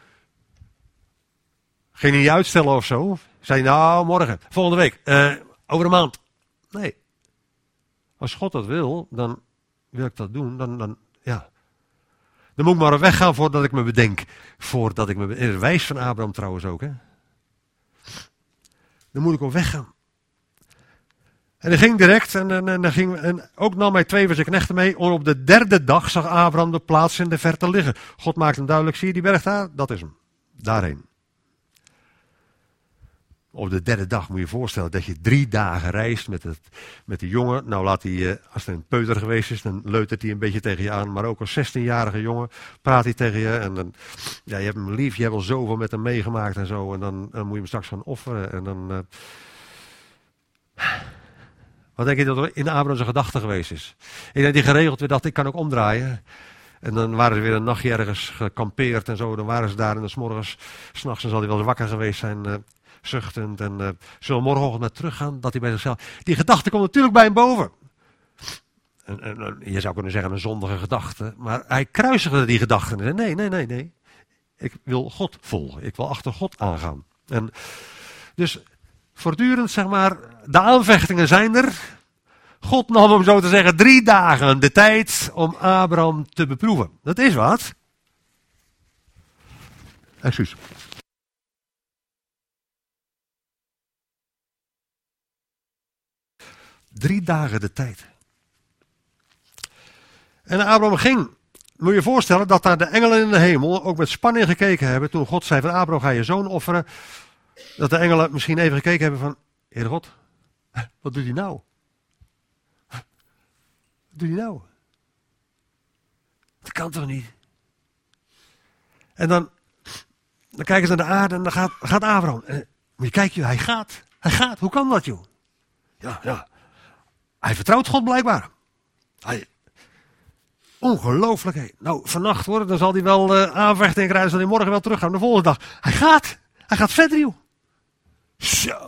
ging hij niet uitstellen of zo. Zei nou, morgen, volgende week, over een maand. Nee. Als God dat wil, dan wil ik dat doen, dan moet ik maar weggaan voordat ik me bedenk. Het wijs van Abraham trouwens ook, hè. Dan moet ik op weggaan. En hij ging direct en ook nam hij 2 van zijn knechten mee. En op de 3e dag zag Abraham de plaats in de verte liggen. God maakte hem duidelijk, zie je die berg daar? Dat is hem. Daarheen. Op de 3e dag moet je je voorstellen dat je 3 dagen reist met de jongen. Nou laat hij, als hij een peuter geweest is, dan leutert hij een beetje tegen je aan. Maar ook als 16-jarige jongen praat hij tegen je. En dan, ja, je hebt hem lief, je hebt al zoveel met hem meegemaakt en zo. En dan moet je hem straks gaan offeren. En dan... Wat denk je dat er in Abraham zijn gedachte geweest is? Ik denk die geregeld weer dacht, ik kan ook omdraaien. En dan waren ze weer een nachtje ergens gekampeerd en zo. Dan waren ze daar en dan 's morgens, 's nachts, dan zal hij wel eens wakker geweest zijn... zuchtend en zullen we morgenochtend naar teruggaan, dat hij bij zichzelf... Die gedachte komt natuurlijk bij hem boven. En je zou kunnen zeggen een zondige gedachte, maar hij kruisigde die gedachten. En zei, nee. Ik wil God volgen, ik wil achter God aangaan. En dus voortdurend, zeg maar, de aanvechtingen zijn er. God nam hem zo te zeggen 3 dagen de tijd om Abraham te beproeven. Dat is wat. Excuus. Drie dagen de tijd. En Abraham ging. Moet je je voorstellen dat daar de engelen in de hemel ook met spanning gekeken hebben. Toen God zei van Abraham, ga je zoon offeren. Dat de engelen misschien even gekeken hebben van, Heer God, wat doet hij nou? Wat doet hij nou? Dat kan toch niet? En dan kijken ze naar de aarde en dan gaat Abraham. En moet je kijken, hij gaat. Hij gaat. Hoe kan dat, joh? Ja. Hij vertrouwt God blijkbaar. Ongelooflijk. Hé. Nou, vannacht hoor, dan zal hij wel aanvechten en krijgen. Zal hij morgen wel teruggaan. De volgende dag. Hij gaat verder, joh. Zo.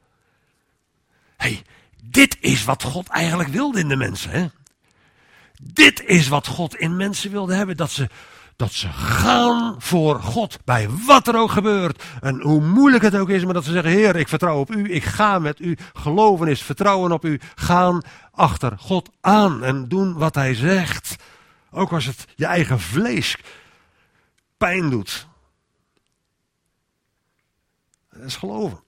Hé, dit is wat God eigenlijk wilde in de mensen, hè? Dit is wat God in mensen wilde hebben. Dat ze gaan voor God. Bij wat er ook gebeurt. En hoe moeilijk het ook is. Maar dat ze zeggen, Heer, ik vertrouw op u. Ik ga met u. Geloven is vertrouwen op u. Gaan achter God aan. En doen wat hij zegt. Ook als het je eigen vlees pijn doet. Dat is geloven.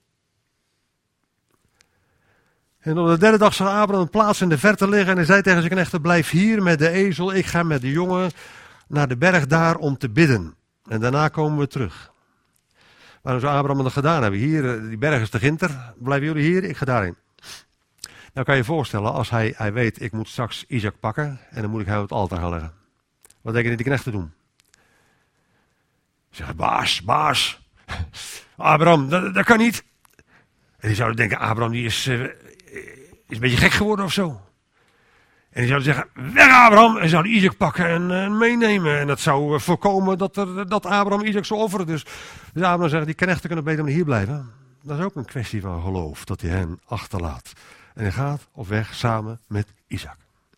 En op de 3e dag zag Abraham een plaats in de verte liggen. En hij zei tegen zijn knechten, blijf hier met de ezel. Ik ga met de jongen naar de berg daar om te bidden. En daarna komen we terug. Waarom zou Abraham dat gedaan hebben? Hier, die berg is te ginter. Blijven jullie hier? Ik ga daarheen. Nou kan je je voorstellen, als hij weet, ik moet straks Isaac pakken. En dan moet ik hem op het altaar gaan leggen. Wat denken die knechten doen? Ze zeggen, baas. Abraham, dat kan niet. En die zouden denken, Abraham die is een beetje gek geworden of zo. En die zouden zeggen, weg Abraham. En zouden Isaac pakken en meenemen. En dat zou voorkomen dat Abraham Isaac zou offeren. Dus Abraham zegt, die knechten kunnen beter maar hier blijven. Dat is ook een kwestie van geloof, dat hij hen achterlaat. En hij gaat op weg samen met Isaac.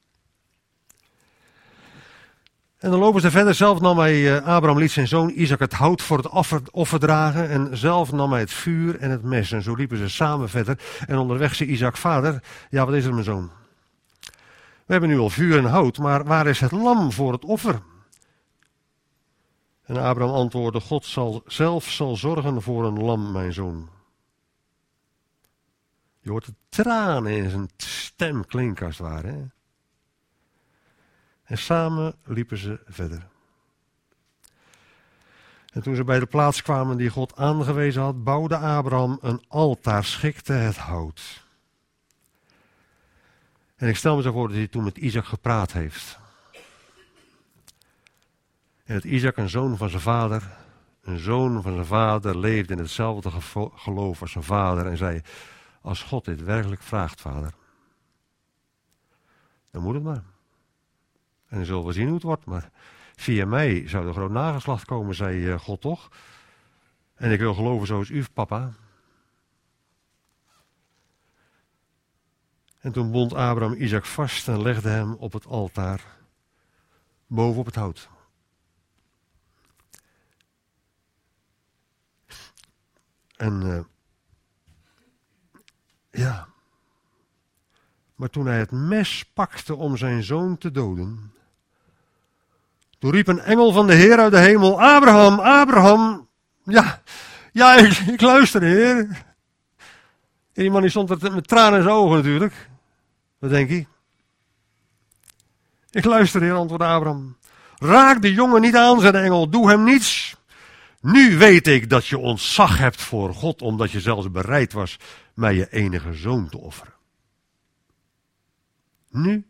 En dan lopen ze verder. Zelf nam Abraham liet zijn zoon Isaac het hout voor het offer dragen. En zelf nam hij het vuur en het mes. En zo liepen ze samen verder. En onderweg zei Isaac, vader, ja wat is er mijn zoon? We hebben nu al vuur en hout, maar waar is het lam voor het offer? En Abraham antwoordde, God zelf zal zorgen voor een lam, mijn zoon. Je hoort de tranen in zijn stem klinken als het ware. Hè? En samen liepen ze verder. En toen ze bij de plaats kwamen die God aangewezen had, bouwde Abraham een altaar, schikte het hout. En ik stel me zo voor dat hij toen met Isaac gepraat heeft. En dat Isaac, een zoon van zijn vader, leefde in hetzelfde geloof als zijn vader. En zei, als God dit werkelijk vraagt, vader, dan moet het maar. En dan zullen we zien hoe het wordt. Maar via mij zou er groot nageslacht komen, zei God toch? En ik wil geloven zoals u, papa. En toen bond Abraham Isaac vast en legde hem op het altaar bovenop het hout. En maar toen hij het mes pakte om zijn zoon te doden, toen riep een engel van de Heer uit de hemel, Abraham, Abraham. Ja, ik luister, Heer. En die man die stond er met tranen in zijn ogen natuurlijk. Wat denk je? Ik luister, Heer, antwoordde Abraham. Raak de jongen niet aan, zei de engel, doe hem niets. Nu weet ik dat je ontzag hebt voor God, omdat je zelfs bereid was mij je enige zoon te offeren. Nu?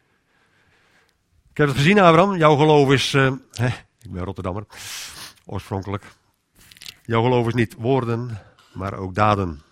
Ik heb het gezien, Abraham. Jouw geloof is... ik ben Rotterdammer, oorspronkelijk. Jouw geloof is niet woorden, maar ook daden.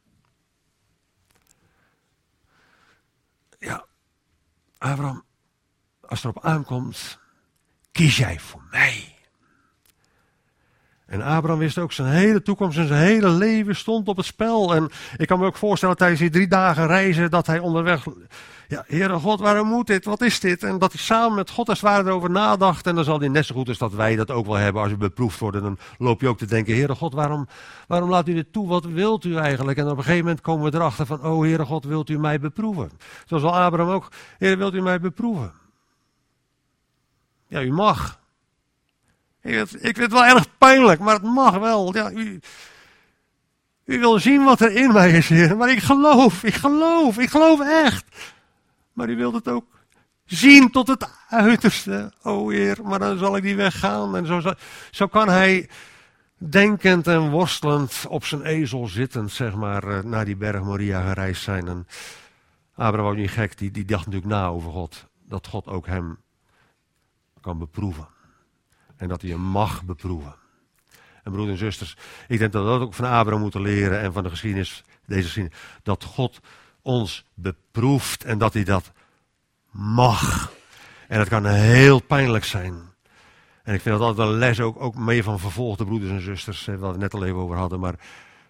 Ja, Abraham, als het erop aankomt, kies jij voor mij. En Abraham wist ook zijn hele toekomst en zijn hele leven stond op het spel. En ik kan me ook voorstellen tijdens die 3 dagen reizen dat hij onderweg... Ja, Heere God, waarom moet dit? Wat is dit? En dat hij samen met God als het ware erover nadacht. En dan zal hij net zo goed als dat wij dat ook wel hebben. Als we beproefd worden, dan loop je ook te denken... Heere God, waarom laat u dit toe? Wat wilt u eigenlijk? En op een gegeven moment komen we erachter van... Oh, Heere God, wilt u mij beproeven? Zoals wel Abraham ook. Heere, wilt u mij beproeven? Ja, u mag. Ik vind het wel erg pijnlijk, maar het mag wel. Ja, u wil zien wat er in mij is, Heer. Maar ik geloof echt. Maar u wilt het ook zien tot het uiterste. O Heer, maar dan zal ik die weg gaan. En zo kan hij denkend en worstelend op zijn ezel zittend, zeg maar, naar die berg Moria gereisd zijn. En Abraham was niet gek, die dacht natuurlijk na over God. Dat God ook hem kan beproeven. En dat hij hem mag beproeven. En broeders en zusters, ik denk dat we dat ook van Abraham moeten leren en van de geschiedenis, deze geschiedenis. Dat God ons beproeft en dat hij dat mag. En dat kan heel pijnlijk zijn. En ik vind dat altijd een les ook mee van vervolgde broeders en zusters, waar we het net al even over hadden. Maar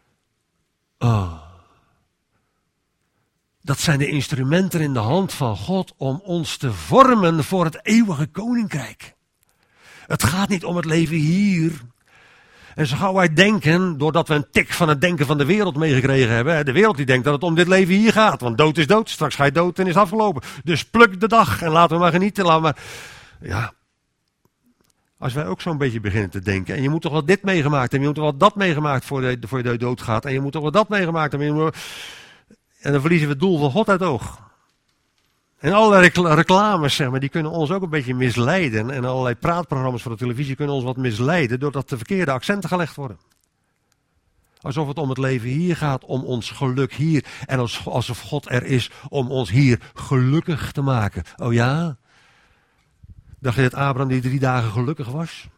dat zijn de instrumenten in de hand van God om ons te vormen voor het eeuwige koninkrijk. Het gaat niet om het leven hier. En zo gauw wij denken, doordat we een tik van het denken van de wereld meegekregen hebben. De wereld die denkt dat het om dit leven hier gaat. Want dood is dood, straks ga je dood en is het afgelopen. Dus pluk de dag en laten we maar genieten. Ja, als wij ook zo'n beetje beginnen te denken. En je moet toch wel dit meegemaakt hebben. Je moet toch wel dat meegemaakt voor je dood gaat. En je moet toch wel dat meegemaakt hebben. En dan verliezen we het doel van God uit het oog. En allerlei reclames, zeg maar, die kunnen ons ook een beetje misleiden. En allerlei praatprogramma's voor de televisie kunnen ons wat misleiden, doordat de verkeerde accenten gelegd worden. Alsof het om het leven hier gaat, om ons geluk hier. En alsof God er is om ons hier gelukkig te maken. Oh ja? Dacht je dat Abraham die 3 dagen gelukkig was?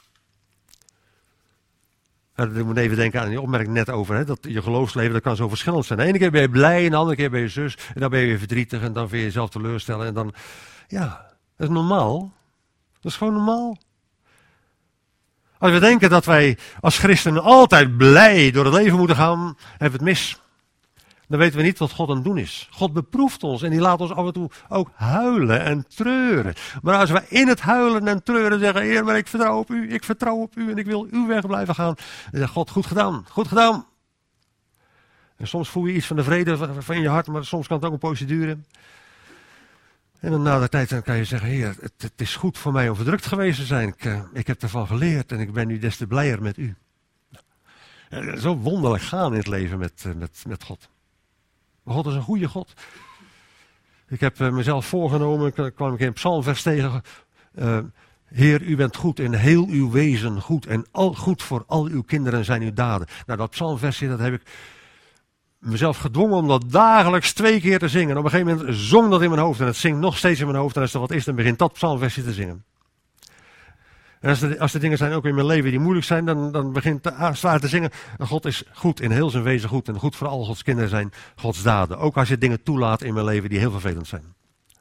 Ik moet even denken aan die opmerking net over, hè, dat je geloofsleven dat kan zo verschillend zijn. De ene keer ben je blij en de andere keer ben je zus. En dan ben je weer verdrietig en dan vind je jezelf teleurstellen. En dan, ja, dat is normaal. Dat is gewoon normaal. Als we denken dat wij als christenen altijd blij door het leven moeten gaan, hebben we het mis. Dan weten we niet wat God aan het doen is. God beproeft ons en die laat ons af en toe ook huilen en treuren. Maar als we in het huilen en treuren zeggen, Heer, maar ik vertrouw op u en ik wil uw weg blijven gaan. Dan zegt God, goed gedaan, goed gedaan. En soms voel je iets van de vrede van in je hart, maar soms kan het ook een poosje duren. En dan na de tijd dan kan je zeggen, Heer, het is goed voor mij om verdrukt geweest te zijn. Ik heb ervan geleerd en ik ben nu des te blijer met u. Zo wonderlijk gaan in het leven met God. Maar God is een goede God. Ik heb mezelf voorgenomen, kwam ik in een psalmvers tegen. Heer, u bent goed in heel uw wezen goed. En goed voor al uw kinderen zijn uw daden. Nou, dat psalmversje, dat heb ik mezelf gedwongen om dat dagelijks 2 keer te zingen. En op een gegeven moment zong dat in mijn hoofd. En het zingt nog steeds in mijn hoofd. En als er wat is, dan begint dat psalmversje te zingen. En als er dingen zijn ook in mijn leven die moeilijk zijn, dan begint het zwaar te zingen. God is goed in heel zijn wezen goed. En goed voor al Gods kinderen zijn Gods daden. Ook als je dingen toelaat in mijn leven die heel vervelend zijn.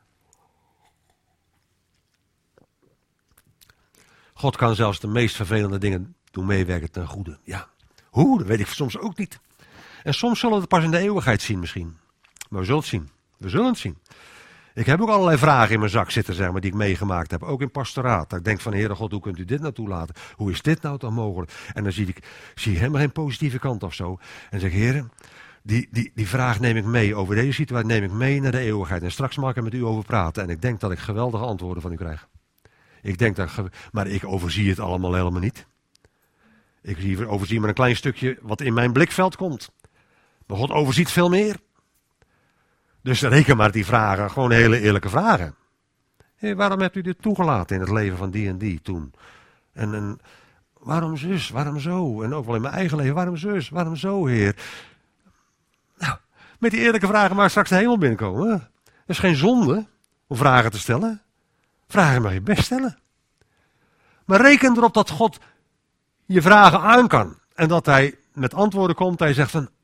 God kan zelfs de meest vervelende dingen doen meewerken ten goede. Ja, hoe? Dat weet ik soms ook niet. En soms zullen we het pas in de eeuwigheid zien misschien. Maar we zullen het zien. We zullen het zien. Ik heb ook allerlei vragen in mijn zak zitten, zeg maar, die ik meegemaakt heb. Ook in pastoraat. Dat ik denk van, Heere God, hoe kunt u dit nou toelaten? Hoe is dit nou dan mogelijk? En dan zie ik helemaal geen positieve kant of zo. En zeg, Heere, die vraag neem ik mee. Over deze situatie neem ik mee naar de eeuwigheid. En straks mag ik er met u over praten. En ik denk dat ik geweldige antwoorden van u krijg. Maar ik overzie het allemaal helemaal niet. Ik overzie maar een klein stukje wat in mijn blikveld komt. Maar God overziet veel meer. Dus reken maar die vragen, gewoon hele eerlijke vragen. Hey, waarom hebt u dit toegelaten in het leven van die en die toen? En waarom zus, waarom zo? En ook wel in mijn eigen leven, waarom zus, waarom zo, Heer? Nou, met die eerlijke vragen mag straks de hemel binnenkomen. Dat is geen zonde om vragen te stellen. Vragen mag je best stellen. Maar reken erop dat God je vragen aan kan. En dat hij met antwoorden komt. Hij zegt van,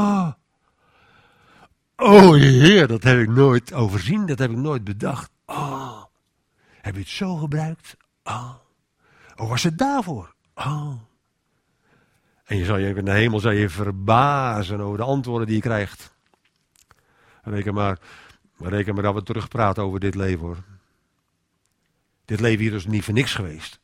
oh Heer, dat heb ik nooit overzien. Dat heb ik nooit bedacht. Heb je het zo gebruikt? Oh, was het daarvoor? En je zal je in de hemel zal je verbazen over de antwoorden die je krijgt. Reken maar dat we terugpraten over dit leven, hoor. Dit leven hier is niet voor niks geweest.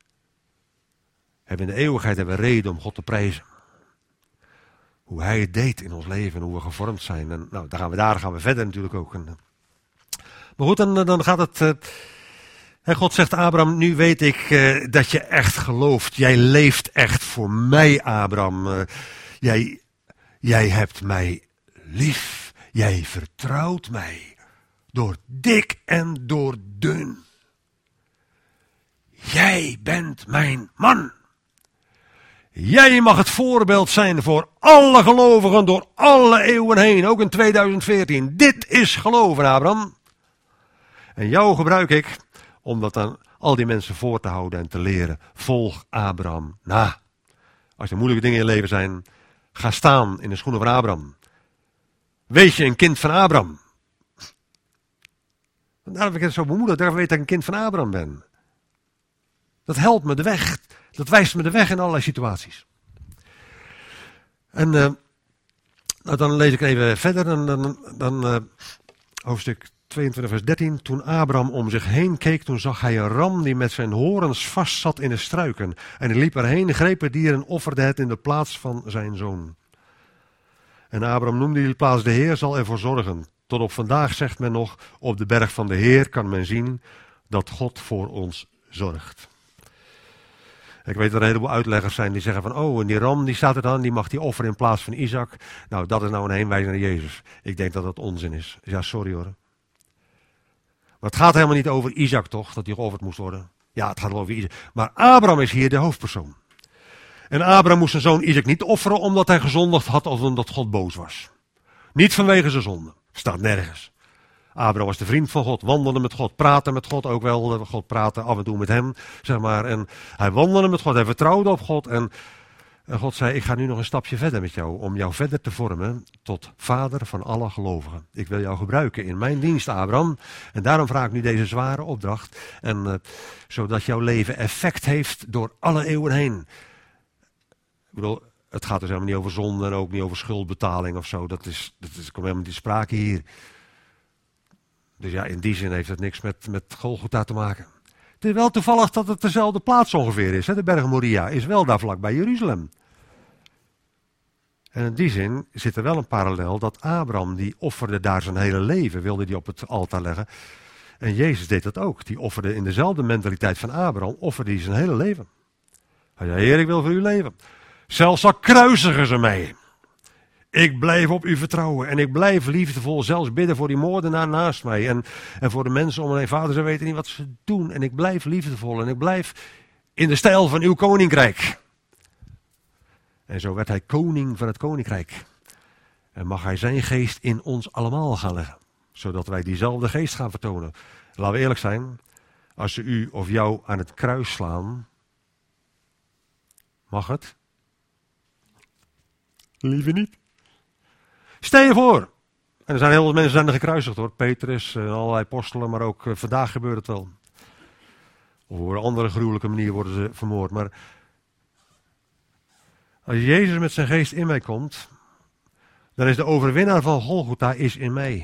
In de eeuwigheid hebben we reden om God te prijzen. Hoe hij het deed in ons leven en hoe we gevormd zijn. En nou, daar gaan we verder natuurlijk ook. Maar goed, dan gaat het. God zegt Abraham, nu weet ik dat je echt gelooft. Jij leeft echt voor mij, Abraham. Jij hebt mij lief. Jij vertrouwt mij. Door dik en door dun. Jij bent mijn man. Jij mag het voorbeeld zijn voor alle gelovigen door alle eeuwen heen, ook in 2014. Dit is geloven, Abraham. En jou gebruik ik om dat aan al die mensen voor te houden en te leren. Volg Abraham na. Als er moeilijke dingen in je leven zijn, ga staan in de schoenen van Abraham. Wees je een kind van Abraham. Daarom ben ik het zo bemoedigd, daarom weet dat ik een kind van Abraham ben. Dat helpt me de weg. Dat wijst me de weg in allerlei situaties. En dan lees ik even verder. Dan hoofdstuk 22 vers 13. Toen Abraham om zich heen keek, toen zag hij een ram die met zijn horens vast zat in de struiken. En hij liep erheen, greep het dier en offerde het in de plaats van zijn zoon. En Abraham noemde die plaats de Heer zal ervoor zorgen. Tot op vandaag zegt men nog, op de berg van de Heer kan men zien dat God voor ons zorgt. Ik weet dat er een heleboel uitleggers zijn die zeggen van, en die ram die staat er dan, die mag die offeren in plaats van Isaac. Nou, dat is nou een heenwijzing naar Jezus. Ik denk dat dat onzin is. Ja, sorry hoor. Maar het gaat helemaal niet over Isaac toch, dat die geofferd moest worden. Ja, het gaat wel over Isaac. Maar Abraham is hier de hoofdpersoon. En Abraham moest zijn zoon Isaac niet offeren omdat hij gezondigd had of omdat God boos was. Niet vanwege zijn zonde. Staat nergens. Abraham was de vriend van God, wandelde met God, praatte met God, ook wel, God praatte af en toe met hem, zeg maar. En hij wandelde met God, hij vertrouwde op God en God zei, ik ga nu nog een stapje verder met jou, om jou verder te vormen tot vader van alle gelovigen. Ik wil jou gebruiken in mijn dienst, Abraham, en daarom vraag ik nu deze zware opdracht, en zodat jouw leven effect heeft door alle eeuwen heen. Ik bedoel, het gaat dus helemaal niet over zonde en ook niet over schuldbetaling of zo, dat komt helemaal niet in sprake hier. Dus ja, in die zin heeft het niks met Golgotha te maken. Het is wel toevallig dat het dezelfde plaats ongeveer is. Hè? De berg Moria is wel daar vlakbij Jeruzalem. En in die zin zit er wel een parallel dat Abraham, die offerde daar zijn hele leven, wilde die op het altaar leggen. En Jezus deed dat ook. Die offerde in dezelfde mentaliteit van Abraham, offerde hij zijn hele leven. Hij zei, Heer, ik wil voor u leven. Zelfs al kruisigen ze mij. Ik blijf op u vertrouwen en ik blijf liefdevol zelfs bidden voor die moordenaar naast mij. En voor de mensen om me heen. Vader, ze weten niet wat ze doen. En ik blijf liefdevol en ik blijf in de stijl van uw koninkrijk. En zo werd hij koning van het koninkrijk. En mag hij zijn geest in ons allemaal gaan leggen. Zodat wij diezelfde geest gaan vertonen. Laten we eerlijk zijn. Als ze u of jou aan het kruis slaan. Mag het? Liever niet. Stel je voor. En er zijn heel veel mensen zijn er gekruisigd hoor. Petrus en allerlei apostelen. Maar ook vandaag gebeurt het wel. Of op een andere gruwelijke manier worden ze vermoord. Maar als Jezus met zijn geest in mij komt. Dan is de overwinnaar van Golgotha is in mij.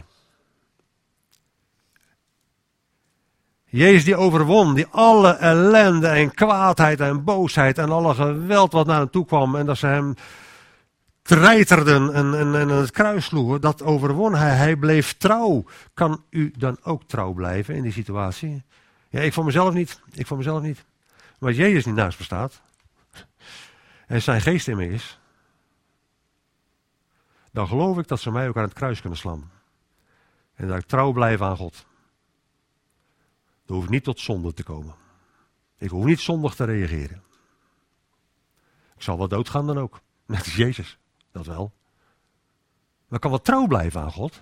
Jezus die overwon. Die alle ellende en kwaadheid en boosheid. En alle geweld wat naar hem toe kwam. En dat ze hem treiterden en het kruis sloegen, dat overwon hij. Hij bleef trouw. Kan u dan ook trouw blijven in die situatie? Ja, ik voor mezelf niet. Maar als Jezus niet naast me staat, en zijn geest in me is, dan geloof ik dat ze mij ook aan het kruis kunnen slaan. En dat ik trouw blijf aan God. Dan hoef ik niet tot zonde te komen. Ik hoef niet zondig te reageren. Ik zal wel doodgaan dan ook. Net als Jezus. Dat wel. Maar ik kan wel trouw blijven aan God.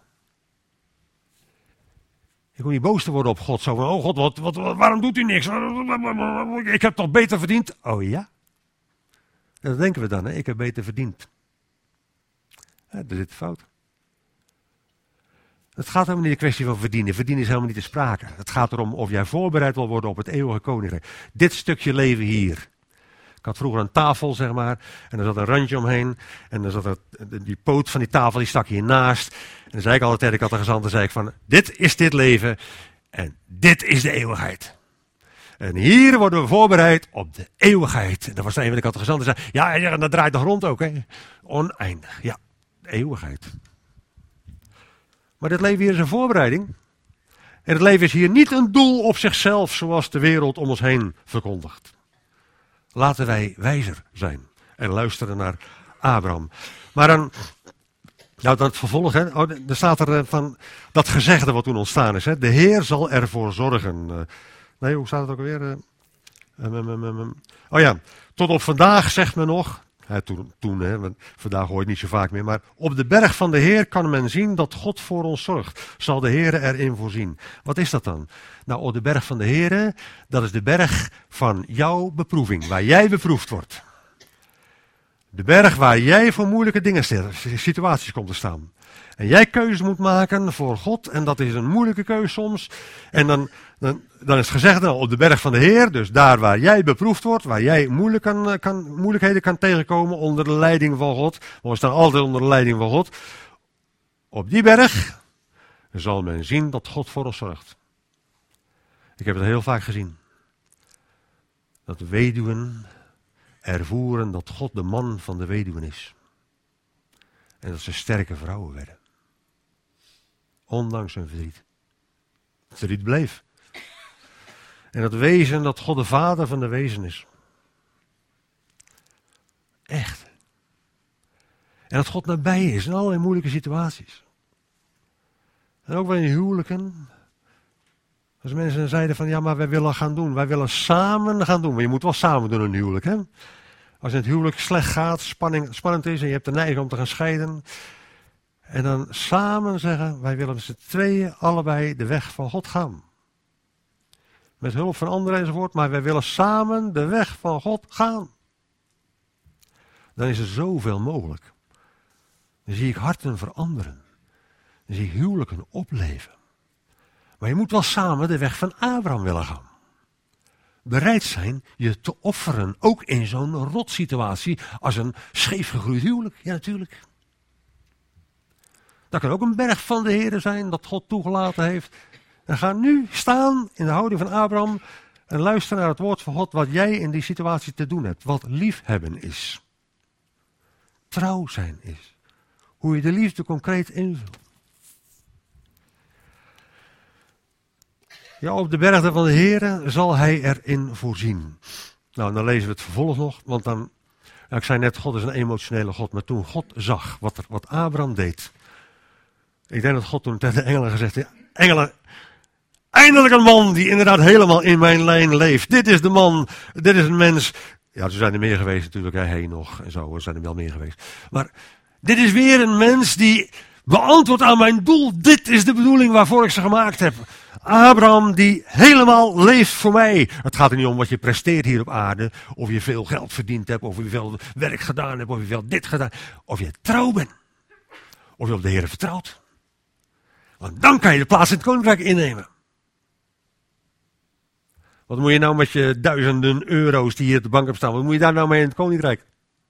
Ik hoef niet boos te worden op God. Zo van, oh God, waarom doet u niks? Ik heb toch beter verdiend? Oh ja? Dat denken we dan, hè? Ik heb beter verdiend. Ja, daar zit de fout. Het gaat helemaal niet de kwestie van verdienen. Verdienen is helemaal niet te sprake. Het gaat erom of jij voorbereid wil worden op het eeuwige koninkrijk. Dit stukje leven hier Ik had vroeger een tafel, zeg maar, en er zat een randje omheen. En dan zat die poot van die tafel, die stak hiernaast. En dan zei ik altijd tegen de catechizant, dan zei ik van, dit is dit leven en dit is de eeuwigheid. En hier worden we voorbereid op de eeuwigheid. En dan was een van de catechizanten die zei, ja, dat draait toch rond ook, hè? Oneindig, ja, de eeuwigheid. Maar dit leven hier is een voorbereiding. En het leven is hier niet een doel op zichzelf, zoals de wereld om ons heen verkondigt. Laten wij wijzer zijn en luisteren naar Abraham. Maar dan het vervolg, hè. Er staat er van dat gezegde wat toen ontstaan is. Hè. De Heer zal ervoor zorgen. Nee, hoe staat het ook alweer? Tot op vandaag zegt men nog. Toen, hè, want vandaag hoor je het niet zo vaak meer. Maar op de berg van de Heer kan men zien dat God voor ons zorgt. Zal de Heer erin voorzien. Wat is dat dan? Nou, op de berg van de Heer, dat is de berg van jouw beproeving. Waar jij beproefd wordt. De berg waar jij voor moeilijke dingen, situaties komt te staan. En jij keuzes moet maken voor God. En dat is een moeilijke keuze soms. En dan is het gezegd, op de berg van de Heer. Dus daar waar jij beproefd wordt. Waar jij moeilijkheden kan tegenkomen onder de leiding van God. Want we staan altijd onder de leiding van God. Op die berg zal men zien dat God voor ons zorgt. Ik heb het heel vaak gezien. Dat de weduwen ervoeren dat God de man van de weduwen is. En dat ze sterke vrouwen werden. Ondanks hun verdriet. Het verdriet bleef. En dat wezen dat God de vader van de wezen is. Echt. En dat God nabij is in allerlei moeilijke situaties. En ook wel in huwelijken. Als mensen zeiden van, ja, maar wij willen gaan doen. Wij willen samen gaan doen. Maar je moet wel samen doen in een huwelijk, hè. Als het huwelijk slecht gaat, spannend is en je hebt de neiging om te gaan scheiden. En dan samen zeggen, wij willen met z'n tweeën allebei de weg van God gaan. Met hulp van anderen enzovoort, maar wij willen samen de weg van God gaan. Dan is er zoveel mogelijk. Dan zie ik harten veranderen. Dan zie ik huwelijken opleven. Maar je moet wel samen de weg van Abraham willen gaan. Bereid zijn je te offeren, ook in zo'n rotsituatie als een scheefgegroeid huwelijk. Ja, natuurlijk. Dat kan ook een berg van de Heer zijn dat God toegelaten heeft. En ga nu staan in de houding van Abraham en luister naar het woord van God wat jij in die situatie te doen hebt. Wat liefhebben is. Trouw zijn is. Hoe je de liefde concreet invult. Ja, op de bergen van de Heere zal hij erin voorzien. Nou, dan lezen we het vervolg nog, want dan, ik zei net, God is een emotionele God, maar toen God zag wat Abraham deed. Ik denk dat God toen tegen de engelen gezegd heeft, engelen, eindelijk een man die inderdaad helemaal in mijn lijn leeft. Dit is de man, dit is een mens. Ja, er zijn er meer geweest natuurlijk, Henoch en zo, er zijn er wel meer geweest. Maar dit is weer een mens die beantwoordt aan mijn doel. Dit is de bedoeling waarvoor ik ze gemaakt heb. Abraham die helemaal leeft voor mij. Het gaat er niet om wat je presteert hier op aarde. Of je veel geld verdiend hebt. Of je veel werk gedaan hebt. Of je veel dit gedaan. Of je trouw bent. Of je op de Heer vertrouwt. Want dan kan je de plaats in het koninkrijk innemen. Wat moet je nou met je duizenden euro's die hier op de bank hebt staan? Wat moet je daar nou mee in het koninkrijk?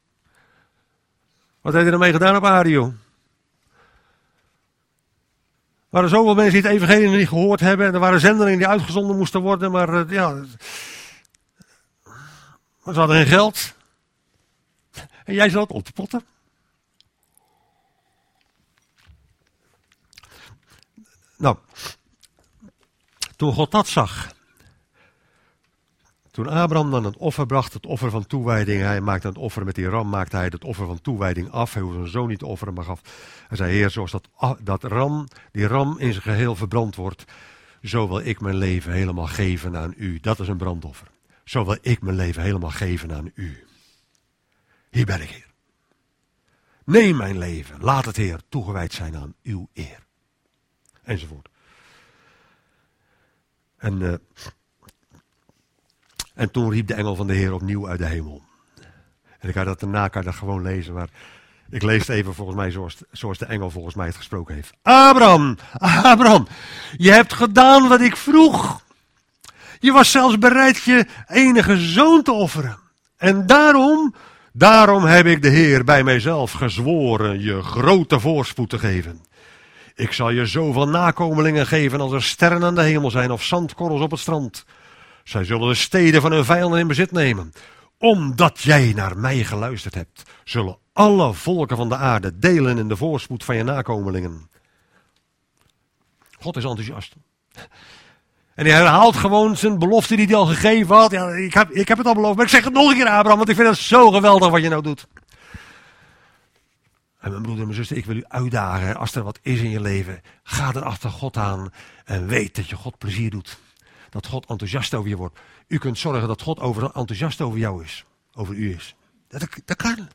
Wat heb je ermee gedaan op aarde, joh? Er waren zoveel mensen die het evangelie nog niet gehoord hebben. En er waren zendelingen die uitgezonden moesten worden. Maar ze hadden geen geld. En jij zat op de potten. Nou, toen God dat zag. Toen Abraham dan het offer bracht, het offer van toewijding. Hij maakte het offer met die ram, maakte hij het offer van toewijding af. Hij hoefde zijn zoon niet te offeren, maar gaf. Hij zei, Heer, zoals die ram in zijn geheel verbrand wordt, zo wil ik mijn leven helemaal geven aan u. Dat is een brandoffer. Zo wil ik mijn leven helemaal geven aan u. Hier ben ik, Heer. Neem mijn leven, laat het, Heer, toegewijd zijn aan uw eer. Enzovoort. En toen riep de engel van de Heer opnieuw uit de hemel. En ik kan dat daarna gewoon lezen, maar ik lees het even volgens mij zoals de engel volgens mij het gesproken heeft. Abraham, Abraham, je hebt gedaan wat ik vroeg. Je was zelfs bereid je enige zoon te offeren. En daarom heb ik de Heer bij mijzelf gezworen je grote voorspoed te geven. Ik zal je zoveel nakomelingen geven als er sterren aan de hemel zijn of zandkorrels op het strand. Zij zullen de steden van hun vijanden in bezit nemen. Omdat jij naar mij geluisterd hebt, zullen alle volken van de aarde delen in de voorspoed van je nakomelingen. God is enthousiast. En hij herhaalt gewoon zijn belofte die hij al gegeven had. Ja, ik heb het al beloofd, maar ik zeg het nog een keer, Abraham, want ik vind het zo geweldig wat je nou doet. En mijn broeder en mijn zuster, ik wil u uitdagen, als er wat is in je leven, ga er achter God aan en weet dat je God plezier doet. Dat God enthousiast over je wordt. U kunt zorgen dat God enthousiast over jou is, over u is. Dat kan.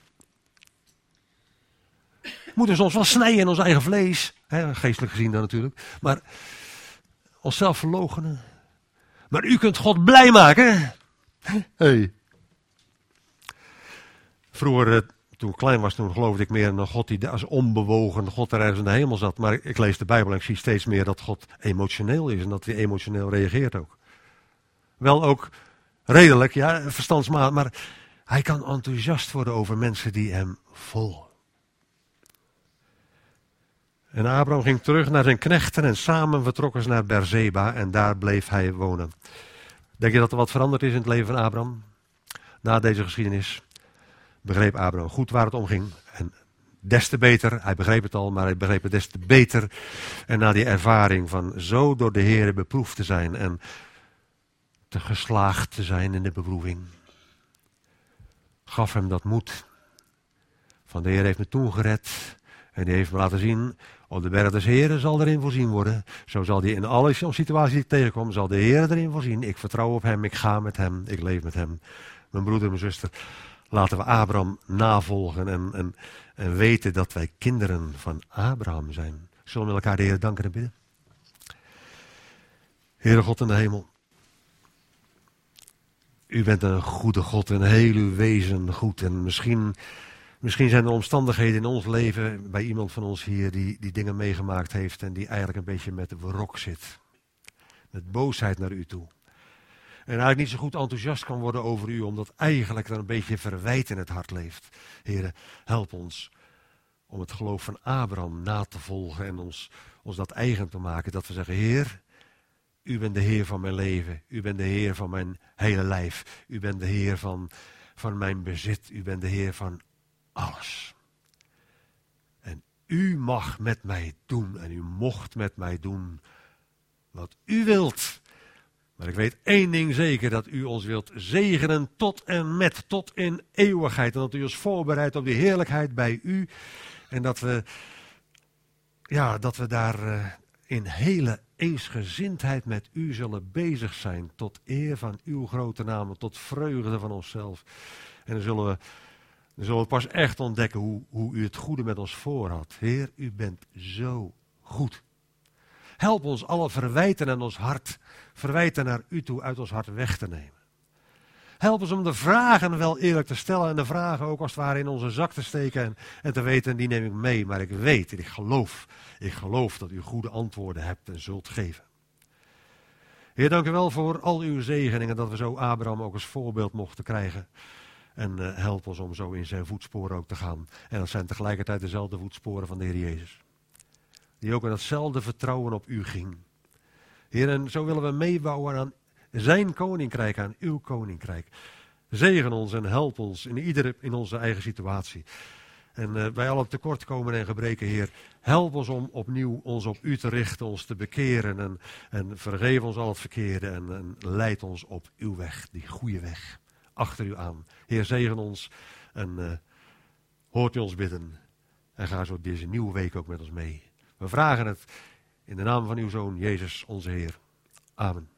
We moeten soms wel snijden in ons eigen vlees, hè, geestelijk gezien dan natuurlijk, maar onszelf verloochenen. Maar u kunt God blij maken. Hey. Vroeger, toen ik klein was, toen geloofde ik meer in een God die als onbewogen God er ergens in de hemel zat. Maar ik lees de Bijbel en ik zie steeds meer dat God emotioneel is en dat hij emotioneel reageert ook. Wel ook redelijk, ja, verstandsmatig, maar hij kan enthousiast worden over mensen die hem volgen. En Abraham ging terug naar zijn knechten en samen vertrokken ze naar Beerseba en daar bleef hij wonen. Denk je dat er wat veranderd is in het leven van Abraham? Na deze geschiedenis begreep Abraham goed waar het om ging. En des te beter, hij begreep het al, maar hij begreep het des te beter. En na die ervaring van zo door de Heer beproefd te zijn en te geslaagd te zijn in de beproeving, gaf hem dat moed. Van de Heer heeft me toen gered en die heeft me laten zien, op de berg des Heeren zal erin voorzien worden. Zo zal hij in alle situaties die ik tegenkom, zal de Heer erin voorzien. Ik vertrouw op hem, ik ga met hem, ik leef met hem. Mijn broeder en mijn zuster, laten we Abraham navolgen en weten dat wij kinderen van Abraham zijn. Zullen we elkaar de Heer danken en bidden? Heere God in de hemel, u bent een goede God en heel uw wezen goed. En misschien zijn er omstandigheden in ons leven, bij iemand van ons hier, die dingen meegemaakt heeft en die eigenlijk een beetje met wrok zit. Met boosheid naar u toe. En eigenlijk niet zo goed enthousiast kan worden over u, omdat eigenlijk er een beetje verwijt in het hart leeft. Heere, help ons om het geloof van Abraham na te volgen en ons dat eigen te maken. Dat we zeggen, Heer, u bent de Heer van mijn leven. U bent de Heer van mijn hele lijf. U bent de Heer van mijn bezit. U bent de Heer van alles. En u mag met mij doen en u mocht met mij doen wat u wilt. Maar ik weet één ding zeker, dat u ons wilt zegenen tot en met, tot in eeuwigheid. En dat u ons voorbereidt op die heerlijkheid bij u. En dat we daar in hele eensgezindheid met u zullen bezig zijn. Tot eer van uw grote naam, tot vreugde van onszelf. En dan zullen we pas echt ontdekken hoe u het goede met ons voor had. Heer, u bent zo goed. Help ons alle verwijten aan ons hart, verwijten naar u toe, uit ons hart weg te nemen. Help ons om de vragen wel eerlijk te stellen en de vragen ook als het ware in onze zak te steken en te weten, die neem ik mee. Maar ik weet en ik geloof dat u goede antwoorden hebt en zult geven. Heer, dank u wel voor al uw zegeningen, dat we zo Abraham ook als voorbeeld mochten krijgen. En help ons om zo in zijn voetsporen ook te gaan. En dat zijn tegelijkertijd dezelfde voetsporen van de Heer Jezus. Die ook in datzelfde vertrouwen op u ging. Heer, en zo willen we meebouwen aan zijn koninkrijk, aan uw koninkrijk. Zegen ons en help ons in onze eigen situatie. En bij alle tekortkomingen en gebreken, Heer, help ons om opnieuw ons op u te richten, ons te bekeren. En vergeef ons al het verkeerde en leid ons op uw weg, die goede weg. Achter u aan. Heer, zegen ons en hoort u ons bidden. En ga zo deze nieuwe week ook met ons mee. We vragen het in de naam van uw Zoon, Jezus, onze Heer. Amen.